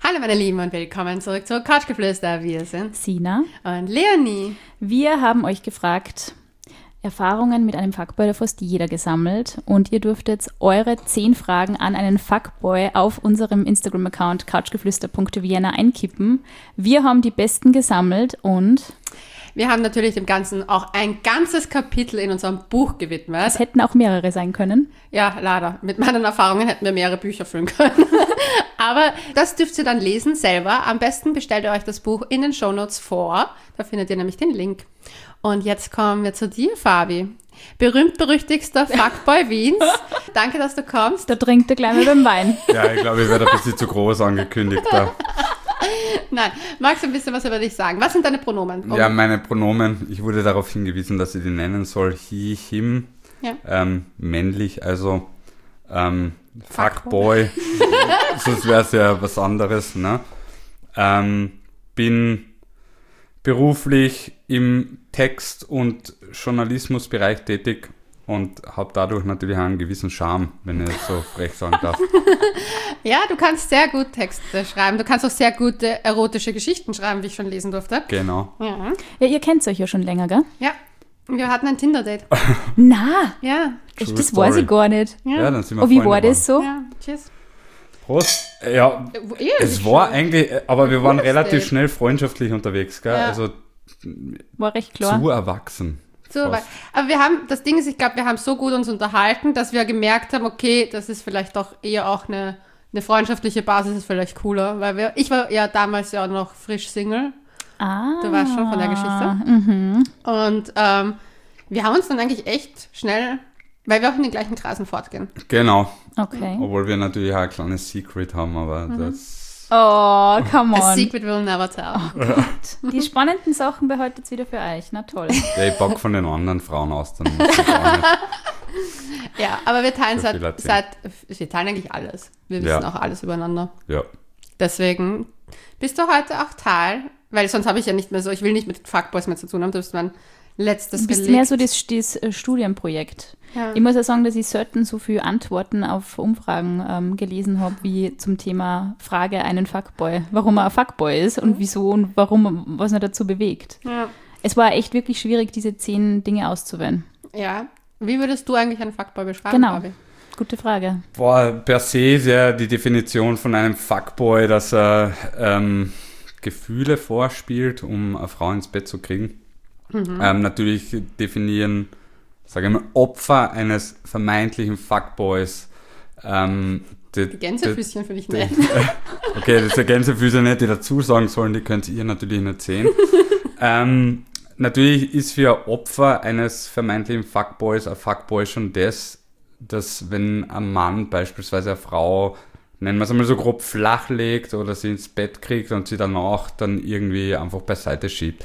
Hallo meine Lieben und willkommen zurück zu Couchgeflüster. Wir sind Sina und Leonie. Wir haben euch gefragt, Erfahrungen mit einem Fuckboy hat fast jeder gesammelt und ihr dürftet eure 10 Fragen an einen Fuckboy auf unserem Instagram-Account couchgeflüster.vienna einkippen. Wir haben die besten gesammelt und wir haben natürlich dem Ganzen auch ein ganzes Kapitel in unserem Buch gewidmet. es hätten auch mehrere sein können. Ja, leider. Mit meinen Erfahrungen hätten wir mehrere Bücher füllen können. Aber das dürft ihr dann lesen selber. Am besten bestellt ihr euch das Buch in den Shownotes vor. Da findet ihr nämlich den Link. Und jetzt kommen wir zu dir, Fabi. Berühmt-berüchtigster Fuckboy Wiens. Danke, dass du kommst. Da trinkt er gleich mal beim Wein. Ja, ich glaube, ich werde ein bisschen zu groß angekündigt da. Nein, magst du ein bisschen was über dich sagen? Was sind deine Pronomen? Ja, meine Pronomen, ich wurde darauf hingewiesen, dass ich die nennen soll. He, him, Ja. männlich, also Fuckboy. Sonst wäre es ja was anderes. Ne? Bin beruflich im Text- und Journalismusbereich tätig und habe dadurch natürlich einen gewissen Charme, wenn ich so frech sagen darf. Ja, du kannst sehr gut Texte schreiben. Du kannst auch sehr gute erotische Geschichten schreiben, wie ich schon lesen durfte. Genau. Ja. Ja, ihr kennt euch ja schon länger, gell? Ja. Wir hatten ein Tinder-Date. Na, Ja. True das story. weiß ich gar nicht. Ja, dann sind wir Und wie Freunde war das so? Ja, tschüss. Prost. Ja, Ja, es war eigentlich, aber wir waren Cooles relativ Date. schnell freundschaftlich unterwegs, gell? Ja. Also War recht klar. zu erwachsen. So, Fast. aber das Ding ist, ich glaube, wir haben so gut uns unterhalten, dass wir gemerkt haben, okay, das ist vielleicht doch eher auch eine freundschaftliche Basis, ist vielleicht cooler, weil ich war ja damals ja noch frisch Single. Ah. Du weißt schon von der Geschichte. Mhm. Und wir haben uns dann eigentlich echt schnell, weil wir auch in den gleichen Kreisen fortgehen. Genau. Okay. Obwohl wir natürlich auch ein kleines Secret haben, aber Mhm. das... Oh, come A on. secret will never tell. Die spannenden Sachen behaltet wieder für euch. Na toll. Ja, ich pack von den anderen Frauen aus, dann muss ich auch nicht. Ja, aber wir teilen So viel erzählen. wir teilen eigentlich alles. Wir wissen Ja. auch alles übereinander. Ja. Deswegen bist du heute auch Teil, weil sonst habe ich ja nicht mehr so, ich will nicht mit Fuckboys mehr zu tun haben, du bist mein letztes Du bist Relikt. mehr so das Studienprojekt. Ja. Ich muss ja sagen, dass ich selten so viele Antworten auf Umfragen gelesen habe, wie zum Thema Frage einen Fuckboy. Warum er ein Fuckboy ist und wieso und warum, was er dazu bewegt. Ja. Es war echt wirklich schwierig, diese 10 Dinge auszuwählen. Ja. Wie würdest du eigentlich einen Fuckboy beschreiben, Genau. Fabi? Gute Frage. Boah, per se ist ja die Definition von einem Fuckboy, dass er Gefühle vorspielt, um eine Frau ins Bett zu kriegen. Natürlich definieren, sage ich mal, Opfer eines vermeintlichen Fuckboys. Die Gänsefüßchen finde ich nett. Okay, das ist der Gänsefüße nicht, die dazu sagen sollen, die könnt ihr natürlich nicht sehen. Natürlich ist für Opfer eines vermeintlichen Fuckboys ein Fuckboy schon das, dass wenn ein Mann beispielsweise eine Frau, nennen wir es einmal so grob, flach legt oder sie ins Bett kriegt und sie danach dann irgendwie einfach beiseite schiebt.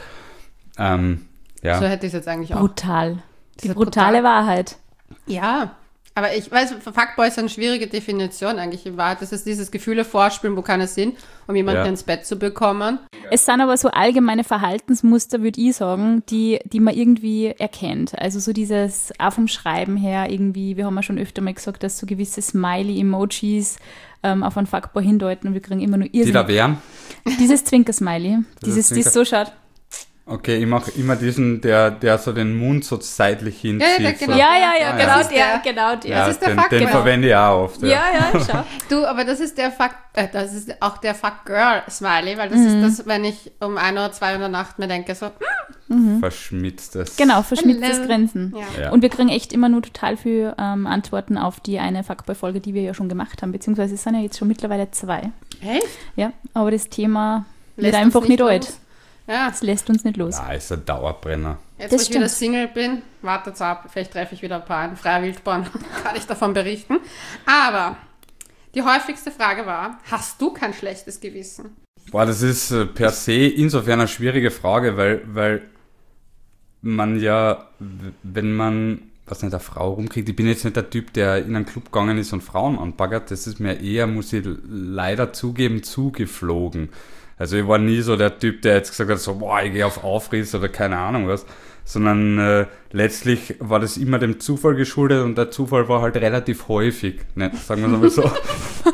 Ja. So hätte ich es jetzt eigentlich auch. Brutal. Das Die ist brutale brutal. Wahrheit. Ja, aber ich weiß, Fuckboy ist eine schwierige Definition eigentlich in Wahrheit. Das ist dieses Gefühle vorspielen, wo keine sind, um jemanden Ja. ins Bett zu bekommen. Es sind aber so allgemeine Verhaltensmuster, würde ich sagen, die man irgendwie erkennt. Also so dieses, auch vom Schreiben her irgendwie, wir haben ja schon öfter mal gesagt, dass so gewisse Smiley-Emojis auf einen Fuckboy hindeuten und wir kriegen immer nur Die da Irrsinn. wären? Dieses Zwinker-Smiley, dieses, Zwinker- das so schaut. Okay, ich mache immer diesen, der so den Mund so seitlich hinzieht. Ja, genau. So. Ja, Ah, genau Das ist der. genau der. Ja, Das ist der den, Fuck, den genau. verwende ich auch oft. Ja, schau. Du, aber das ist der das ist auch der Fuck-Girl-Smiley, weil das ist das, wenn ich um 1 oder 2 Uhr in der Nacht mir denke, so, Verschmitztes. Genau, verschmitztes Hello. Grinsen. Ja. Ja. Und wir kriegen echt immer nur total viel Antworten auf die eine Fuckboy-Folge, die wir ja schon gemacht haben, beziehungsweise es sind ja jetzt schon mittlerweile 2. Echt? Ja, aber das Thema Lässt wird uns einfach nicht los. alt. Ja, Das lässt uns nicht los. Ja, ist ein Dauerbrenner. jetzt Das wo ich wieder stimmt. Single bin, wartet's ab, vielleicht treffe ich wieder ein paar in freier Wildbahn, kann ich davon berichten. Aber die häufigste Frage war, hast du kein schlechtes Gewissen? Boah, das ist per se insofern eine schwierige Frage, weil man ja, wenn man, was nicht, eine Frau rumkriegt, ich bin jetzt nicht der Typ, der in einen Club gegangen ist und Frauen anbaggert, das ist mir eher, muss ich leider zugeben, zugeflogen. Also ich war nie so der Typ, der jetzt gesagt hat, so, boah, ich gehe auf Aufriss oder keine Ahnung was, sondern letztlich war das immer dem Zufall geschuldet und der Zufall war halt relativ häufig, ne? Sagen wir es mal so.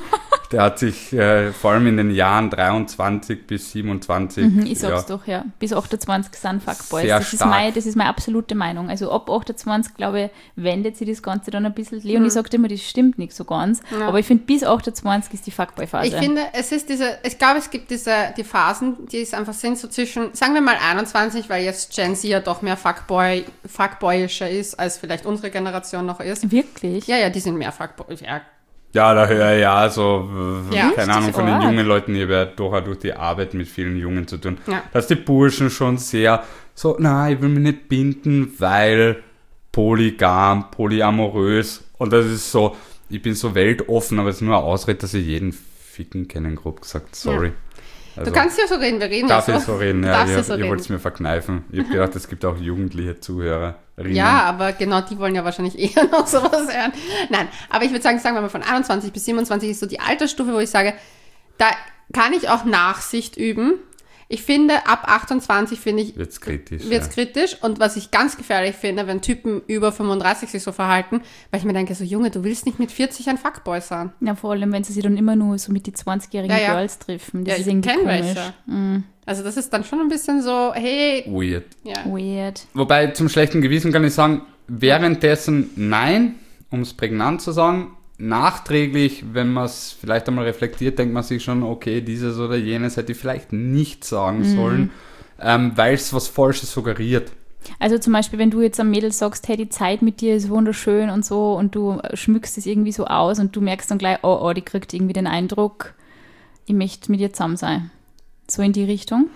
Der hat sich vor allem in den Jahren 23 bis 27 Ich sag's doch, ja. Bis 28 sind Fuckboys. Sehr Das stark. ist meine absolute Meinung. Also ab 28, glaube ich, wendet sich das Ganze dann ein bisschen. Leonie sagt immer, das stimmt nicht so ganz. Ja. Aber ich finde, bis 28 ist die Fuckboy-Phase. Ich finde, ich glaube, es gibt die Phasen, die es einfach sind, so zwischen, sagen wir mal 21, weil jetzt Gen Z ja doch mehr Fuckboyischer ist, als vielleicht unsere Generation noch ist. Wirklich? Ja, die sind mehr Fuckboy. Ja, Ja, da höre ich ja so, Ja, keine Ahnung, von den arg. jungen Leuten, ich habe ja doch auch durch die Arbeit mit vielen Jungen zu tun, Ja. dass die Burschen schon sehr so, nein, ich will mich nicht binden, weil polygam, polyamorös, und das ist so, ich bin so weltoffen, aber es ist nur ein Ausrede, dass ich jeden ficken kennen, grob gesagt, sorry. Also, Du kannst ja so reden, wir reden darf ja ich so. so reden, ja, Darfst ihr du so wollt es reden. mir verkneifen. Ich habe gedacht, es gibt auch jugendliche Zuhörerinnen. Ja, aber genau, die wollen ja wahrscheinlich eher noch sowas hören. Nein, aber ich würde sagen wir mal von 21 bis 27 ist so die Altersstufe, wo ich sage, da kann ich auch Nachsicht üben. Ich finde, ab 28 finde ich, Wird's kritisch. wird's kritisch. Und was ich ganz gefährlich finde, wenn Typen über 35 sich so verhalten, weil ich mir denke, so Junge, du willst nicht mit 40 ein Fuckboy sein. Ja, vor allem, wenn sie sich dann immer nur so mit die 20-jährigen Ja. Girls treffen. Das Ja, ist ich irgendwie kenn komisch. welche. Also das ist dann schon ein bisschen so, hey, Weird. ja. Weird. Wobei, zum schlechten Gewissen kann ich sagen, währenddessen nein, um es prägnant zu sagen. Nachträglich, wenn man es vielleicht einmal reflektiert, denkt man sich schon, okay, dieses oder jenes hätte ich vielleicht nicht sagen sollen, weil es was Falsches suggeriert. Also zum Beispiel, wenn du jetzt am Mädel sagst, hey, die Zeit mit dir ist wunderschön und so und du schmückst es irgendwie so aus und du merkst dann gleich, oh, die kriegt irgendwie den Eindruck, ich möchte mit dir zusammen sein. So in die Richtung.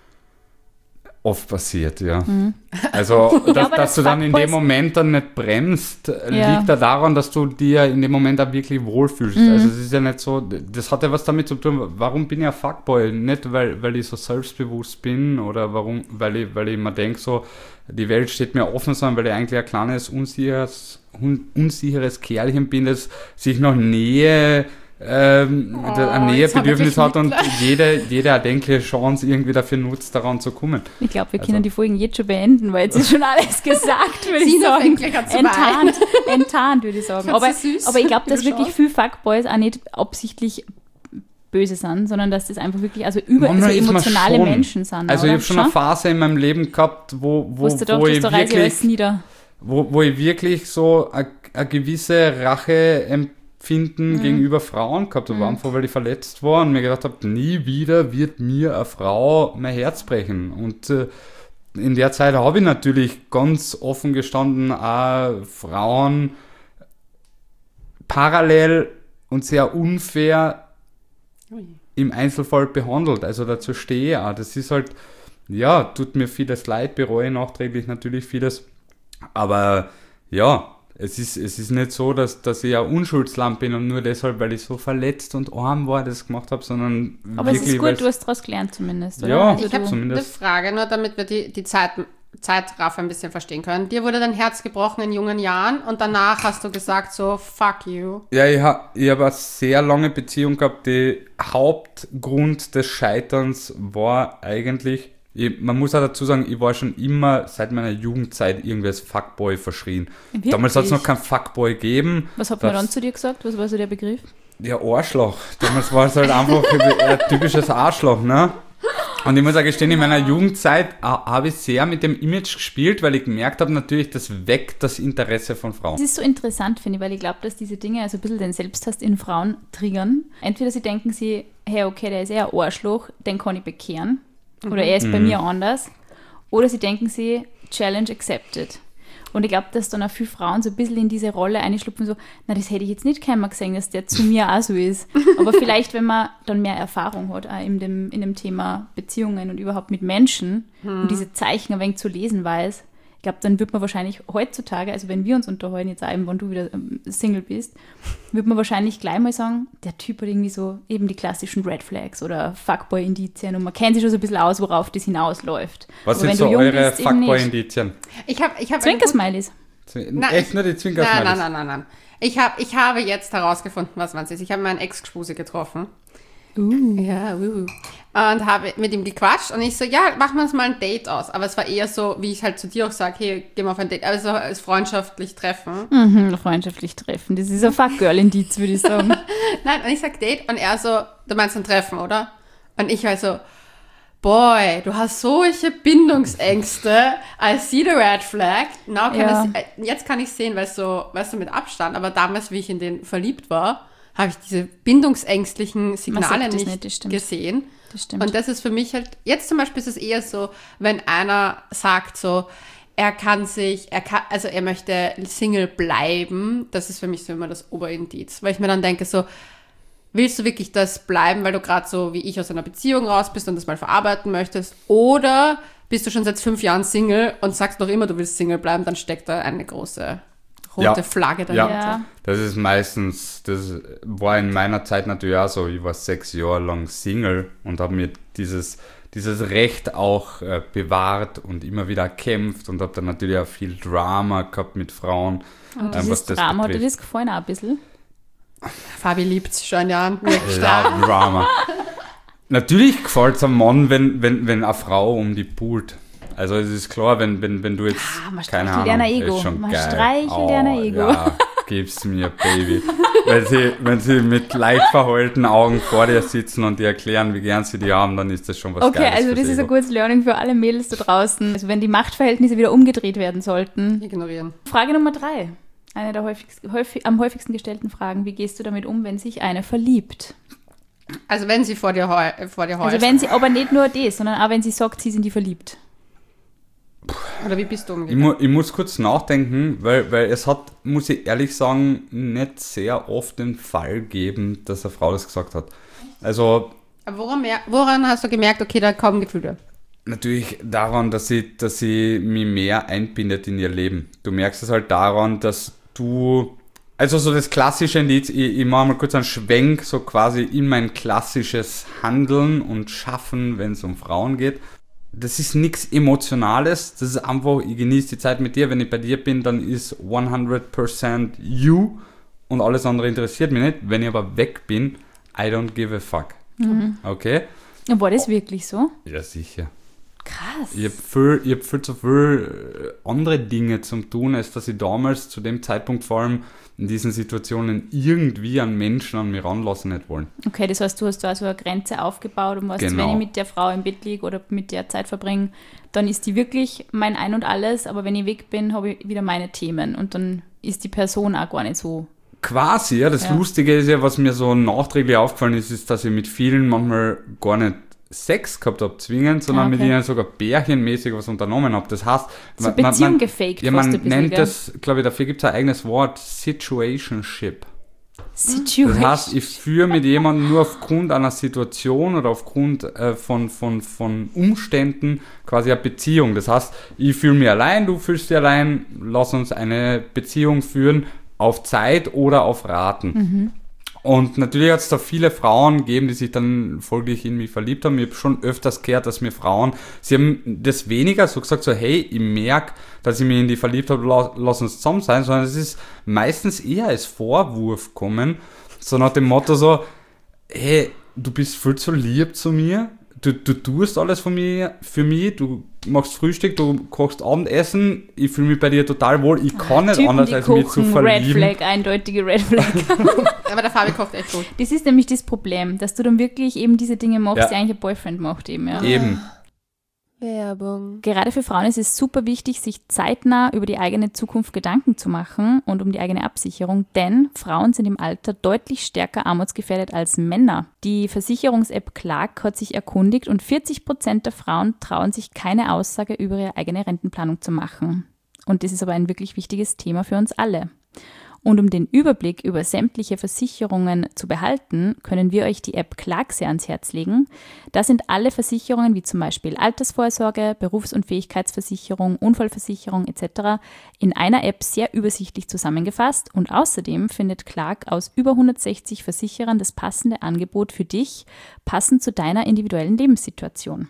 Oft passiert, ja. Also, Ja, dass, aber dass das du dann in Fuckboys- dem Moment dann nicht bremst, Ja. liegt ja daran, dass du dir in dem Moment auch wirklich wohlfühlst. Also es ist ja nicht so, das hat ja was damit zu tun, warum bin ich ein Fuckboy? Nicht, weil ich so selbstbewusst bin oder weil ich mir denke, so, die Welt steht mir offen, sondern weil ich eigentlich ein kleines, unsicheres Kerlchen bin, das sich nach Nähe ein Nähebedürfnis hat und jede erdenkliche Chance irgendwie dafür nutzt, daran zu kommen. Ich glaube, wir Also- können die Folgen jetzt schon beenden, weil jetzt ist schon alles gesagt, würde ich Sina sagen. fängt gleich an zu weinen. Enttarnt, würde ich sagen. Findest du Aber, süß, aber ich glaube, wie dass du wirklich schaust? viele Fuckboys auch nicht absichtlich böse sind, sondern dass das einfach wirklich so Manchmal ist man emotionale schon. Menschen sind. Also oder? ich habe schon eine Phase in meinem Leben gehabt, wo Wusste doch, ich dass du reise alles wirklich, nieder. wo ich wirklich so eine gewisse Racheempfinden gegenüber Frauen gehabt habe, einfach weil ich verletzt war und mir gedacht habe, nie wieder wird mir eine Frau mein Herz brechen. Und in der Zeit habe ich natürlich ganz offen gestanden auch Frauen parallel und sehr unfair im Einzelfall behandelt. Also dazu stehe ich auch. Das ist halt, ja, tut mir vieles leid, bereue nachträglich natürlich vieles. Aber ja, es ist nicht so, dass ich ein Unschuldslamm bin und nur deshalb, weil ich so verletzt und arm war, das gemacht habe, sondern Aber es wirklich, ist gut, du hast daraus gelernt zumindest, oder? Ja, Also Ich habe du, eine zumindest. Frage, nur damit wir die Zeitraffer ein bisschen verstehen können. Dir wurde dein Herz gebrochen in jungen Jahren und danach hast du gesagt so, fuck you. Ja, ich hab eine sehr lange Beziehung gehabt. Der Hauptgrund des Scheiterns war eigentlich, man muss auch dazu sagen, ich war schon immer seit meiner Jugendzeit irgendwie als Fuckboy verschrien. Wirklich? Damals hat es noch keinen Fuckboy gegeben. was hat man Das- dann zu dir gesagt? Was war so der Begriff? Ja, Arschloch. Damals war es halt einfach ein typisches Arschloch, ne? Und ich muss auch gestehen, in meiner Jugendzeit habe ich sehr mit dem Image gespielt, weil ich gemerkt habe, natürlich, das weckt das Interesse von Frauen. Das ist so interessant, finde ich, weil ich glaube, dass diese Dinge also ein bisschen den Selbsthass in Frauen triggern. Entweder sie denken sie, hey, okay, der ist eher ein Arschloch, den kann ich bekehren. Oder er ist bei mir anders. Oder sie denken sie, Challenge accepted. Und ich glaube, dass dann auch viele Frauen so ein bisschen in diese Rolle einschlüpfen, so, na, das hätte ich jetzt nicht keiner gesehen, dass der zu mir auch so ist. Aber vielleicht, wenn man dann mehr Erfahrung hat, auch in dem Thema Beziehungen und überhaupt mit Menschen und diese Zeichen ein wenig zu lesen weiß, ich glaube, dann wird man wahrscheinlich heutzutage, also wenn wir uns unterhalten, jetzt auch eben, wenn du wieder Single bist, wird man wahrscheinlich gleich mal sagen, der Typ hat irgendwie so eben die klassischen Red Flags oder Fuckboy-Indizien und man kennt sich schon so ein bisschen aus, worauf das hinausläuft. Was Aber sind wenn so du jung eure bist, eben nicht. Fuckboy-Indizien? Ich hab Zwinkersmileys. Echt nur die Zwinkersmileys? Nein. Ich habe jetzt herausgefunden, was man ist. Ich habe meinen Ex-Gespuse getroffen. Ja, und habe mit ihm gequatscht und ich so, ja, machen wir uns mal ein Date aus. Aber es war eher so, wie ich halt zu dir auch sage, hey, gehen wir auf ein Date. Also als freundschaftlich treffen. Freundschaftlich treffen. Das ist ein Fuck-Girl-Indiz, würde ich sagen. Nein, und ich sag Date und er so, du meinst ein Treffen, oder? Und ich war so, boy, du hast solche Bindungsängste. I see the red flag. Jetzt kann ich sehen, weißt du, mit Abstand. Aber damals, wie ich in den verliebt war, habe ich diese bindungsängstliche Signale nicht gesehen. Das stimmt. Und das ist für mich halt, jetzt zum Beispiel ist es eher so, wenn einer sagt so, er möchte Single bleiben, das ist für mich so immer das Oberindiz. Weil ich mir dann denke so, willst du wirklich das bleiben, weil du gerade so wie ich aus einer Beziehung raus bist und das mal verarbeiten möchtest? Oder bist du schon seit 5 Jahren Single und sagst noch immer, du willst Single bleiben, dann steckt da eine große rote Flagge dahinter. Ja. Das ist meistens, das war in meiner Zeit natürlich auch so, ich war 6 Jahre lang Single und habe mir dieses Recht auch bewahrt und immer wieder kämpft und habe dann natürlich auch viel Drama gehabt mit Frauen. Und dieses Drama, hat dir das gefallen auch ein bisschen? Fabi liebt es schon, ja. Love Drama. Natürlich gefällt es einem Mann, wenn eine Frau um die pult. Also es ist klar, wenn du jetzt, keine Ahnung, Ego. ist schon Man geil. streichelt deiner Ego. Ja, gib's mir, Baby. wenn sie mit leicht verheulten Augen vor dir sitzen und dir erklären, wie gern sie die haben, dann ist das schon was Geiles. Okay, also das ist ein gutes Learning für alle Mädels da draußen. Also wenn die Machtverhältnisse wieder umgedreht werden sollten. Ignorieren. Frage Nummer 3. Eine der am häufigsten gestellten Fragen. Wie gehst du damit um, wenn sich eine verliebt? Also wenn sie vor dir heult. Also wenn sie, aber nicht nur das, sondern auch wenn sie sagt, sie sind die verliebt. Oder wie bist du umgegangen? Ich muss kurz nachdenken, weil es hat, muss ich ehrlich sagen, nicht sehr oft den Fall gegeben, dass eine Frau das gesagt hat. Also Woran hast du gemerkt, okay, da kommen Gefühle? Natürlich daran, dass sie mich mehr einbindet in ihr Leben. Du merkst es halt daran, dass du, also so das klassische Indiz, ich mache mal kurz einen Schwenk, so quasi in mein klassisches Handeln und Schaffen, wenn es um Frauen geht. Das ist nichts Emotionales, das ist einfach, ich genieße die Zeit mit dir, wenn ich bei dir bin, dann ist 100% you und alles andere interessiert mich nicht. Wenn ich aber weg bin, I don't give a fuck. Okay? War das wirklich so? Ja, sicher. Krass. Ich hab viel zu viel andere Dinge zum tun, als dass ich damals zu dem Zeitpunkt vor allem in diesen Situationen irgendwie einen Menschen an mich ranlassen hätte wollen. Okay, das heißt, du hast da so eine Grenze aufgebaut und weißt, Genau. wenn ich mit der Frau im Bett liege oder mit der Zeit verbringe, dann ist die wirklich mein Ein und Alles, aber wenn ich weg bin, habe ich wieder meine Themen und dann ist die Person auch gar nicht so. Quasi, ja. Das Lustige ist ja, was mir so nachträglich aufgefallen ist, dass ich mit vielen manchmal gar nicht Sex gehabt habe, zwingend, sondern mit ihnen sogar bärchenmäßig was unternommen habe. Das heißt, so Beziehung gefaked. Ja, man nennt das, glaube ich, dafür gibt es ein eigenes Wort, Situationship. Das heißt, ich führe mit jemandem nur aufgrund einer Situation oder aufgrund von Umständen quasi eine Beziehung. Das heißt, ich fühle mich allein, du fühlst dich allein, lass uns eine Beziehung führen auf Zeit oder auf Raten. Und natürlich hat es da viele Frauen gegeben, die sich dann folglich in mich verliebt haben. Ich habe schon öfters gehört, dass mir Frauen, sie haben das weniger so gesagt, so hey, ich merke, dass ich mich in die verliebt habe, lass uns zusammen sein, sondern es ist meistens eher als Vorwurf kommen, so nach dem Motto so, hey, du bist viel zu lieb zu mir, du tust alles für mich, du machst Frühstück, du kochst Abendessen, ich fühle mich bei dir total wohl, ich kann nicht Typen, anders als mich zu verlieben. Red Flag, eindeutige Red Flag. Aber der Fabi kocht echt gut. Das ist nämlich das Problem, dass du dann wirklich eben diese Dinge machst, die eigentlich ein Boyfriend macht eben. Ja. Eben. Werbung. Gerade für Frauen ist es super wichtig, sich zeitnah über die eigene Zukunft Gedanken zu machen und um die eigene Absicherung, denn Frauen sind im Alter deutlich stärker armutsgefährdet als Männer. Die Versicherungs-App Clark hat sich erkundigt und 40% der Frauen trauen sich keine Aussage über ihre eigene Rentenplanung zu machen. Und das ist aber ein wirklich wichtiges Thema für uns alle. Und um den Überblick über sämtliche Versicherungen zu behalten, können wir euch die App Clark sehr ans Herz legen. Da sind alle Versicherungen wie zum Beispiel Altersvorsorge, Berufsunfähigkeitsversicherung, Unfallversicherung etc. in einer App sehr übersichtlich zusammengefasst und außerdem findet Clark aus über 160 Versicherern das passende Angebot für dich, passend zu deiner individuellen Lebenssituation.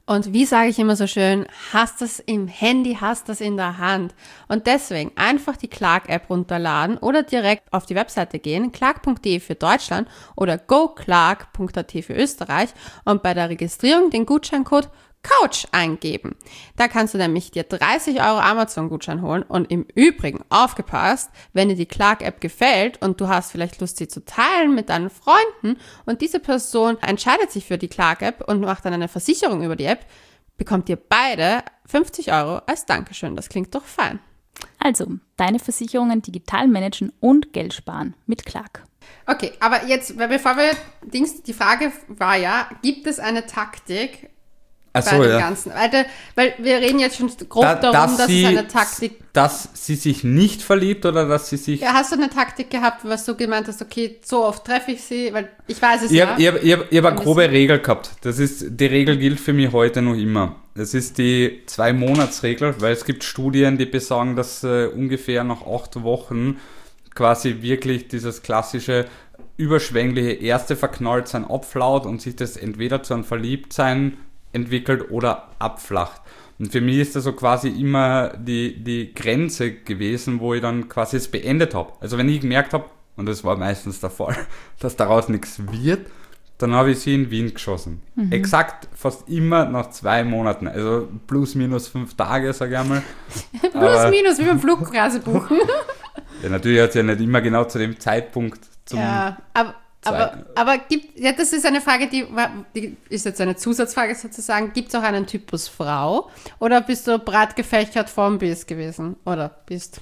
Und wie sage ich immer so schön, hast das im Handy, hast das in der Hand. Und deswegen einfach die Clark-App runterladen oder direkt auf die Webseite gehen, clark.de für Deutschland oder goclark.at für Österreich und bei der Registrierung den Gutscheincode Couch eingeben. Da kannst du nämlich dir 30 € Amazon-Gutschein holen und im Übrigen, aufgepasst, wenn dir die Clark-App gefällt und du hast vielleicht Lust, sie zu teilen mit deinen Freunden und diese Person entscheidet sich für die Clark-App und macht dann eine Versicherung über die App, bekommt ihr beide 50 € als Dankeschön. Das klingt doch fein. Also, deine Versicherungen digital managen und Geld sparen mit Clark. Okay, aber jetzt, bevor wir, die Frage war ja, gibt es eine Taktik, Ach so, bei dem ja. Ganzen. Weil wir reden jetzt schon grob darum, dass es eine Taktik... Dass sie sich nicht verliebt oder dass sie sich... Ja, hast du eine Taktik gehabt, was du gemeint hast, okay, so oft treffe ich sie, weil ich weiß es Ich habe eine grobe Regel gehabt. Die Regel gilt für mich heute noch immer. Das ist die 2-Monats-Regel, weil es gibt Studien, die besagen, dass ungefähr nach 8 Wochen quasi wirklich dieses klassische überschwängliche erste Verknalltsein abflaut und sich das entweder zu einem Verliebtsein entwickelt oder abflacht. Und für mich ist das so quasi immer die Grenze gewesen, wo ich dann quasi es beendet habe. Also wenn ich gemerkt habe, und das war meistens der Fall, dass daraus nichts wird, dann habe ich sie in Wien geschossen. Exakt fast immer nach 2 Monaten. Also plus minus 5 Tage, sage ich einmal. plus minus, wie beim Flugreise buchen. Ja, natürlich hat es ja nicht immer genau zu dem Zeitpunkt zum... Ja, aber das ist eine Frage, die ist jetzt eine Zusatzfrage sozusagen. Gibt es auch einen Typus Frau? Oder bist du breit gefächert vom bis gewesen? Oder bist?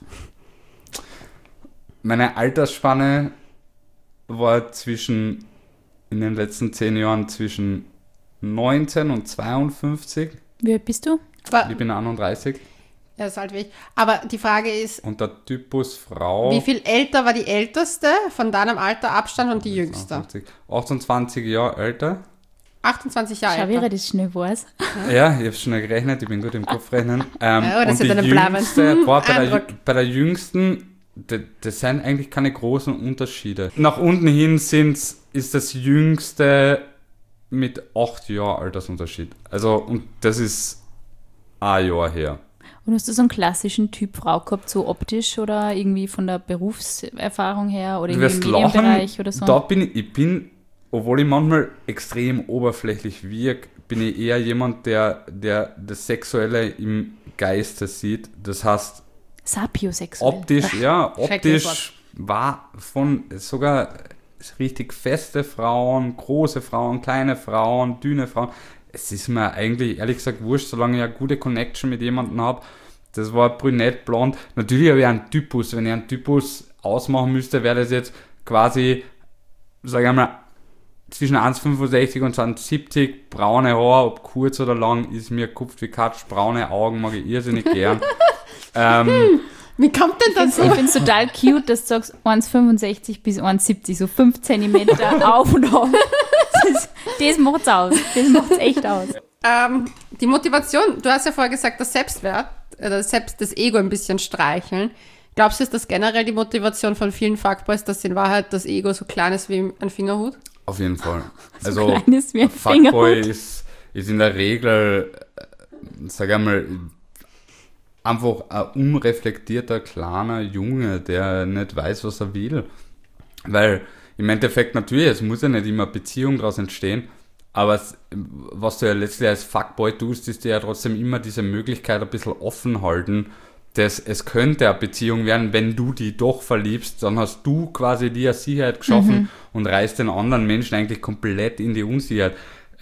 Meine Altersspanne war in den letzten 10 Jahren zwischen 19 und 52. Wie alt bist du? Ich bin 31. Ja, ist halt wie ich. Aber die Frage ist, Und der Typus Frau... wie viel älter war die älteste von deinem Alterabstand und die jüngste? 28 Jahre älter. 28 Jahre Schau, wie älter. er das schnell weiß. Ja, ich habe schnell gerechnet, ich bin gut im Kopfrechnen. das und ist die ein jüngste, Eindruck. bei der jüngsten, das sind eigentlich keine großen Unterschiede. Nach unten hin ist das jüngste mit 8 Jahren Altersunterschied. Also, und das ist ein Jahr her. Und hast du so einen klassischen Typ Frau gehabt, so optisch oder irgendwie von der Berufserfahrung her oder Du irgendwie im wirst lachen, Medienbereich oder so? da bin ich, obwohl ich manchmal extrem oberflächlich wirke, bin ich eher jemand, der das Sexuelle im Geiste sieht. Das heißt, Sapiosexuell. optisch war von sogar richtig feste Frauen, große Frauen, kleine Frauen, dünne Frauen. Es ist mir eigentlich, ehrlich gesagt, wurscht, solange ich eine gute Connection mit jemandem habe. Das war brünett, blond. Natürlich habe ich einen Typus. Wenn ich einen Typus ausmachen müsste, wäre das jetzt quasi, sage ich mal, zwischen 1,65 und 1,70, braune Haare, ob kurz oder lang, ist mir Kupft wie Katsch, braune Augen mag ich irrsinnig gern. Wie kommt denn das? Ich finde es total cute, dass du sagst 1,65 bis 1,70, so 5 Zentimeter auf und auf. Das macht's aus. Das macht's echt aus. Die Motivation, du hast ja vorher gesagt, das Selbstwert, selbst das Ego ein bisschen streicheln. Glaubst du, ist das generell die Motivation von vielen Fuckboys, dass in Wahrheit das Ego so klein ist wie ein Fingerhut? Auf jeden Fall. So klein ist wie ein Fuckboy Fingerhut. ist in der Regel, sag ich mal, einfach ein unreflektierter, kleiner Junge, der nicht weiß, was er will. Weil im Endeffekt natürlich, es muss ja nicht immer eine Beziehung daraus entstehen, aber was du ja letztlich als Fuckboy tust, ist dir ja trotzdem immer diese Möglichkeit ein bisschen offen halten, dass es könnte eine Beziehung werden, wenn du die doch verliebst, dann hast du quasi dir eine Sicherheit geschaffen und reißt den anderen Menschen eigentlich komplett in die Unsicherheit.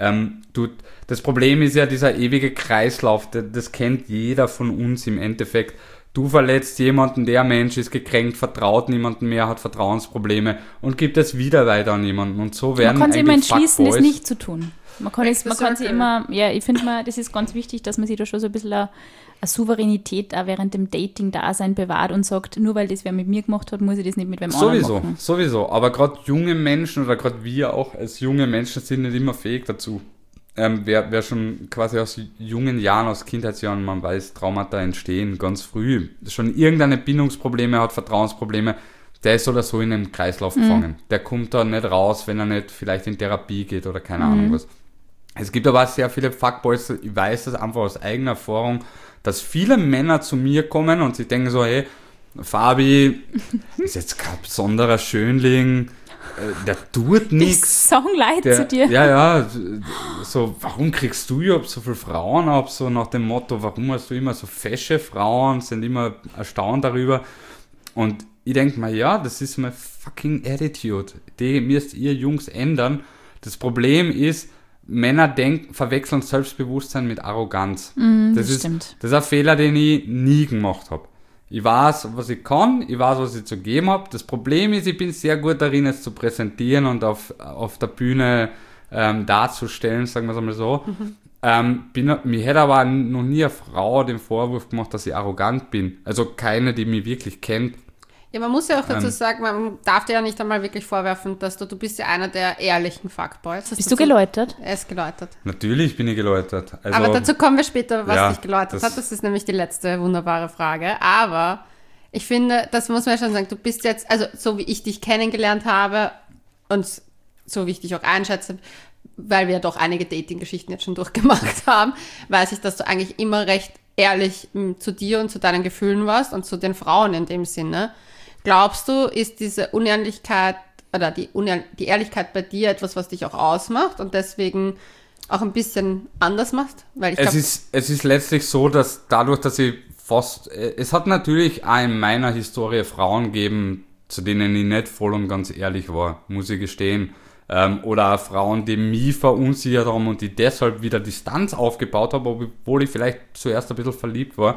Das Problem ist ja dieser ewige Kreislauf, das kennt jeder von uns im Endeffekt. Du verletzt jemanden, der Mensch ist gekränkt, vertraut niemanden mehr, hat Vertrauensprobleme und gibt es wieder weiter an jemanden. Und so werden Man kann sich immer eigentlich entschließen, das Fuckboys- nicht zu tun. Man kann sich immer, ja, ich finde mal, das ist ganz wichtig, dass man sich da schon so ein bisschen eine Souveränität auch während dem Dating-Dasein bewahrt und sagt, nur weil das wer mit mir gemacht hat, muss ich das nicht mit wem anderen machen. Sowieso. Aber gerade junge Menschen oder gerade wir auch als junge Menschen sind nicht immer fähig dazu. Wer schon quasi aus jungen Jahren, aus Kindheitsjahren, man weiß, Traumata entstehen ganz früh, schon irgendeine Bindungsprobleme hat, Vertrauensprobleme, der ist oder so in einem Kreislauf gefangen. Der kommt da nicht raus, wenn er nicht vielleicht in Therapie geht oder keine Ahnung was. Es gibt aber auch sehr viele Fuckboys, ich weiß das einfach aus eigener Erfahrung, dass viele Männer zu mir kommen und sie denken so, hey, Fabi ist jetzt kein besonderer Schönling, der tut nichts. Die sagen leid zu dir. Ja, so, warum kriegst du überhaupt so viele Frauen ab? So nach dem Motto, warum hast du immer so fesche Frauen, sind immer erstaunt darüber. Und ich denke mir, ja, das ist meine fucking Attitude. Die müsst ihr Jungs ändern. Das Problem ist, Männer verwechseln Selbstbewusstsein mit Arroganz. Das ist ein Fehler, den ich nie gemacht habe. Ich weiß, was ich kann, ich weiß, was ich zu geben habe. Das Problem ist, ich bin sehr gut darin, es zu präsentieren und auf der Bühne darzustellen, sagen wir es einmal so. Mir hätte aber noch nie eine Frau den Vorwurf gemacht, dass ich arrogant bin. Also keine, die mich wirklich kennt. Ja, man muss ja auch dazu sagen, man darf dir ja nicht einmal wirklich vorwerfen, dass du bist ja einer der ehrlichen Fuckboys. Bist du geläutert? Er ist geläutert. Natürlich bin ich geläutert. Also, aber dazu kommen wir später, was dich geläutert hat. Das ist nämlich die letzte wunderbare Frage. Aber ich finde, das muss man ja schon sagen, du bist jetzt, also so wie ich dich kennengelernt habe und so wie ich dich auch einschätze, weil wir ja doch einige Dating-Geschichten jetzt schon durchgemacht haben, weiß ich, dass du eigentlich immer recht ehrlich zu dir und zu deinen Gefühlen warst und zu den Frauen in dem Sinne. Glaubst du, ist diese Unehrlichkeit oder die Ehrlichkeit bei dir etwas, was dich auch ausmacht und deswegen auch ein bisschen anders macht? Weil es ist letztlich so, dass dadurch, dass es hat natürlich auch in meiner Historie Frauen gegeben, zu denen ich nicht voll und ganz ehrlich war, muss ich gestehen. Oder auch Frauen, die mich verunsichert haben und die deshalb wieder Distanz aufgebaut haben, obwohl ich vielleicht zuerst ein bisschen verliebt war.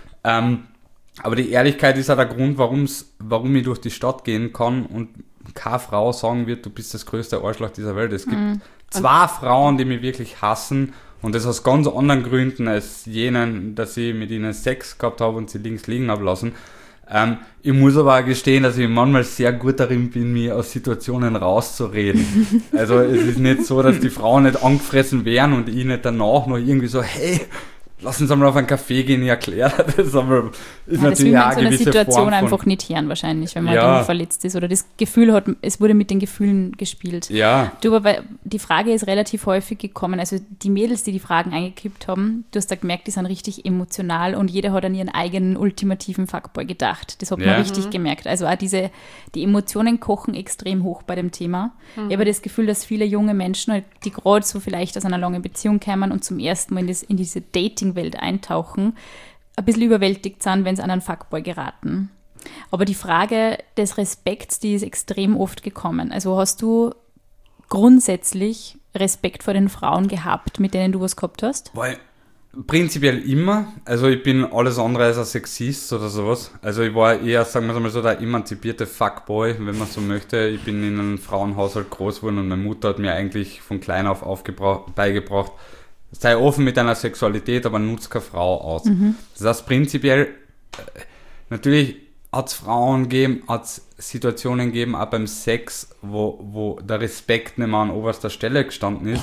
Aber die Ehrlichkeit ist auch der Grund, warum ich durch die Stadt gehen kann und keine Frau sagen wird, du bist das größte Arschloch dieser Welt. Es gibt 2 Frauen, die mich wirklich hassen und das aus ganz anderen Gründen als jenen, dass ich mit ihnen Sex gehabt habe und sie links liegen habe lassen. Ich muss aber auch gestehen, dass ich manchmal sehr gut darin bin, mich aus Situationen rauszureden. Also es ist nicht so, dass die Frauen nicht angefressen wären und ich nicht danach noch irgendwie so, hey, lass uns einmal auf einen Café gehen, ich erkläre das, aber ist ja, natürlich auch eine gewisse Form. Das will man in so einer Situation einfach nicht hören wahrscheinlich, wenn man dann verletzt ist oder das Gefühl hat, es wurde mit den Gefühlen gespielt. Ja. Du, aber die Frage ist relativ häufig gekommen, also die Mädels, die Fragen eingekippt haben, du hast da gemerkt, die sind richtig emotional und jeder hat an ihren eigenen ultimativen Fuckboy gedacht. Das hat man richtig gemerkt. Also auch die Emotionen kochen extrem hoch bei dem Thema. Ich habe das Gefühl, dass viele junge Menschen, die gerade so vielleicht aus einer langen Beziehung kommen und zum ersten Mal in diese Dating-Welt eintauchen, ein bisschen überwältigt sind, wenn sie an einen Fuckboy geraten. Aber die Frage des Respekts, die ist extrem oft gekommen. Also hast du grundsätzlich Respekt vor den Frauen gehabt, mit denen du was gehabt hast? Prinzipiell immer. Also ich bin alles andere als ein Sexist oder sowas. Also ich war eher, sagen wir mal so, der emanzipierte Fuckboy, wenn man so möchte. Ich bin in einem Frauenhaushalt groß geworden und meine Mutter hat mir eigentlich von klein auf beigebracht, sei offen mit deiner Sexualität, aber nutz keine Frau aus. Das heißt prinzipiell, natürlich hat es Frauen gegeben, hat es Situationen gegeben, auch beim Sex, wo der Respekt nicht mehr an oberster Stelle gestanden ist.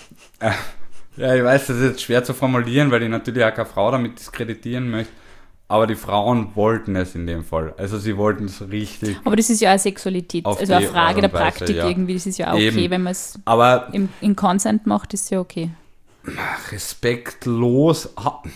Ja, ich weiß, das ist jetzt schwer zu formulieren, weil ich natürlich auch keine Frau damit diskreditieren möchte. Aber die Frauen wollten es in dem Fall. Also sie wollten es richtig. Aber das ist ja auch Sexualität, also eine Frage der Praktik irgendwie. Das ist ja auch okay, eben. Wenn man es im Consent macht, ist ja okay. Respektlos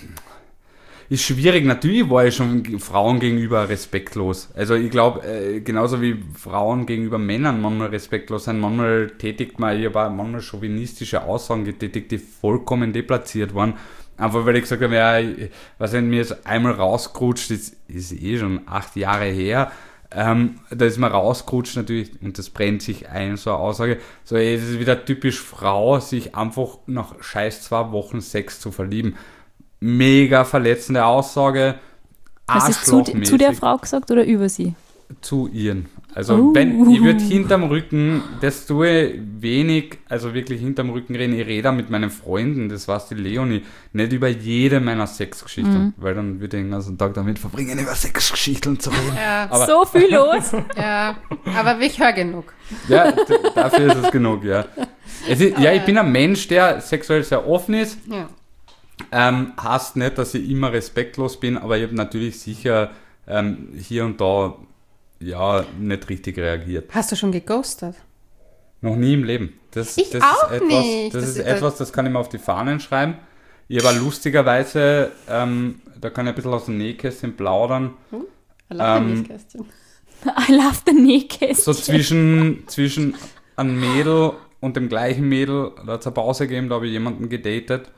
ist schwierig. Natürlich war ich schon Frauen gegenüber respektlos. Also ich glaube, genauso wie Frauen gegenüber Männern manchmal respektlos sind, manchmal tätigt man, ich habe auch manchmal chauvinistische Aussagen getätigt, die vollkommen deplatziert waren. Einfach weil ich gesagt habe, ja, was wenn mir jetzt einmal rausgerutscht, das ist schon 8 Jahre her, da ist man rausgerutscht natürlich und das brennt sich ein, so eine Aussage. So, es ist wieder typisch Frau, sich einfach nach scheiß 2 Wochen Sex zu verlieben. Mega verletzende Aussage. Hast du es zu der Frau gesagt oder über sie? Zu ihren. Also wenn ich würde hinterm Rücken, das tue ich wenig, also wirklich hinterm Rücken reden, ich rede mit meinen Freunden, das weiß die Leonie, nicht über jede meiner Sexgeschichten, weil dann würde ich den ganzen Tag damit verbringen, über Sexgeschichten zu reden. Ja, aber, so viel los. Ja, aber ich höre genug. Ja, dafür ist es genug, ja. Ich bin ein Mensch, der sexuell sehr offen ist. Ja. Heißt nicht, dass ich immer respektlos bin, aber ich habe natürlich sicher hier und da nicht richtig reagiert. Hast du schon geghostet? Noch nie im Leben. Das Ich ist auch etwas, nicht. Das Das ist ist etwas, das kann ich mir auf die Fahnen schreiben. Ich habe lustigerweise, da kann ich ein bisschen aus dem Nähkästchen plaudern, Kästchen. I love the Nähkästchen. so zwischen einem Mädel und dem gleichen Mädel, da hat es eine Pause gegeben, da habe ich jemanden gedatet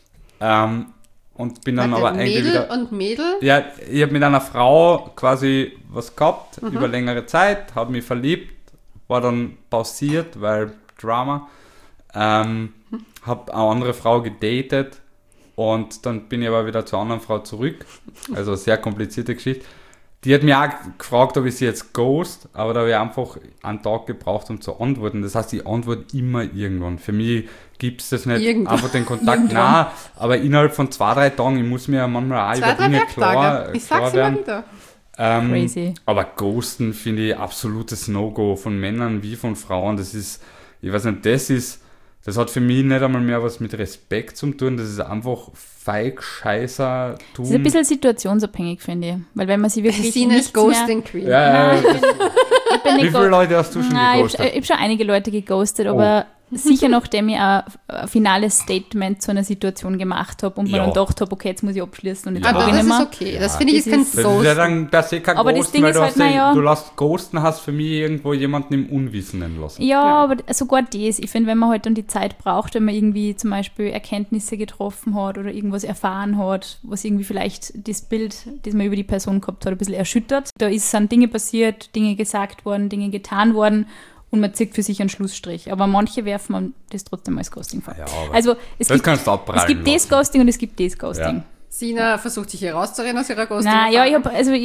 und bin dann aber eigentlich Mädel wieder... und Mädel? Ja, ich habe mit einer Frau quasi was gehabt, über längere Zeit, habe mich verliebt, war dann pausiert, weil Drama, habe eine andere Frau gedatet und dann bin ich aber wieder zur anderen Frau zurück, also eine sehr komplizierte Geschichte. Die hat mich auch gefragt, ob ich sie jetzt ghost, aber da habe ich einfach einen Tag gebraucht, um zu antworten. Das heißt, ich antworte immer irgendwann. Für mich gibt es das nicht einfach den Kontakt nah, aber innerhalb von 2-3 Tagen, ich muss mir ja manchmal auch 2-3 über Dinge Werktage. Ich sag's immer wieder. Crazy. Aber Ghosten finde ich absolutes No-Go von Männern wie von Frauen. Das ist, ich weiß nicht, das hat für mich nicht einmal mehr was mit Respekt zu tun. Das ist einfach feig-scheißer tun. Das ist ein bisschen situationsabhängig, finde ich. Weil wenn man sie wirklich Sine ist nichts mehr... Ghosting Queen. Ja, Ich bin wie nicht viele Leute hast du schon Nein, geghostet? ich habe schon einige Leute geghostet, aber sicher nachdem ich ein finales Statement zu einer Situation gemacht habe und mir Ja. dann gedacht habe, okay, jetzt muss ich abschließen und jetzt Aber mag ich das nicht ist mehr. okay. Das finde ich das ist kein ist- Das ist ja Ghost. dann per se kein Aber das Ghosten, Ding weil ist du, halt, hast ja, naja- du lässt Ghosten, hast für mich irgendwo jemanden im Unwissenden lassen. Ja, aber sogar das. Ich finde, wenn man halt dann die Zeit braucht, wenn man irgendwie zum Beispiel Erkenntnisse getroffen hat oder irgendwas erfahren hat, was irgendwie vielleicht das Bild, das man über die Person gehabt hat, ein bisschen erschüttert. Da sind Dinge passiert, Dinge gesagt worden, Dinge getan worden und man zieht für sich einen Schlussstrich. Aber manche werfen man das trotzdem als Ghosting vor. Ja, aber Also es das gibt, kannst du abprallen es gibt das lassen. Ghosting und es gibt das Ghosting. Ja. Sina versucht sich hier rauszureden aus ihrer Ghosting. Nein, ja,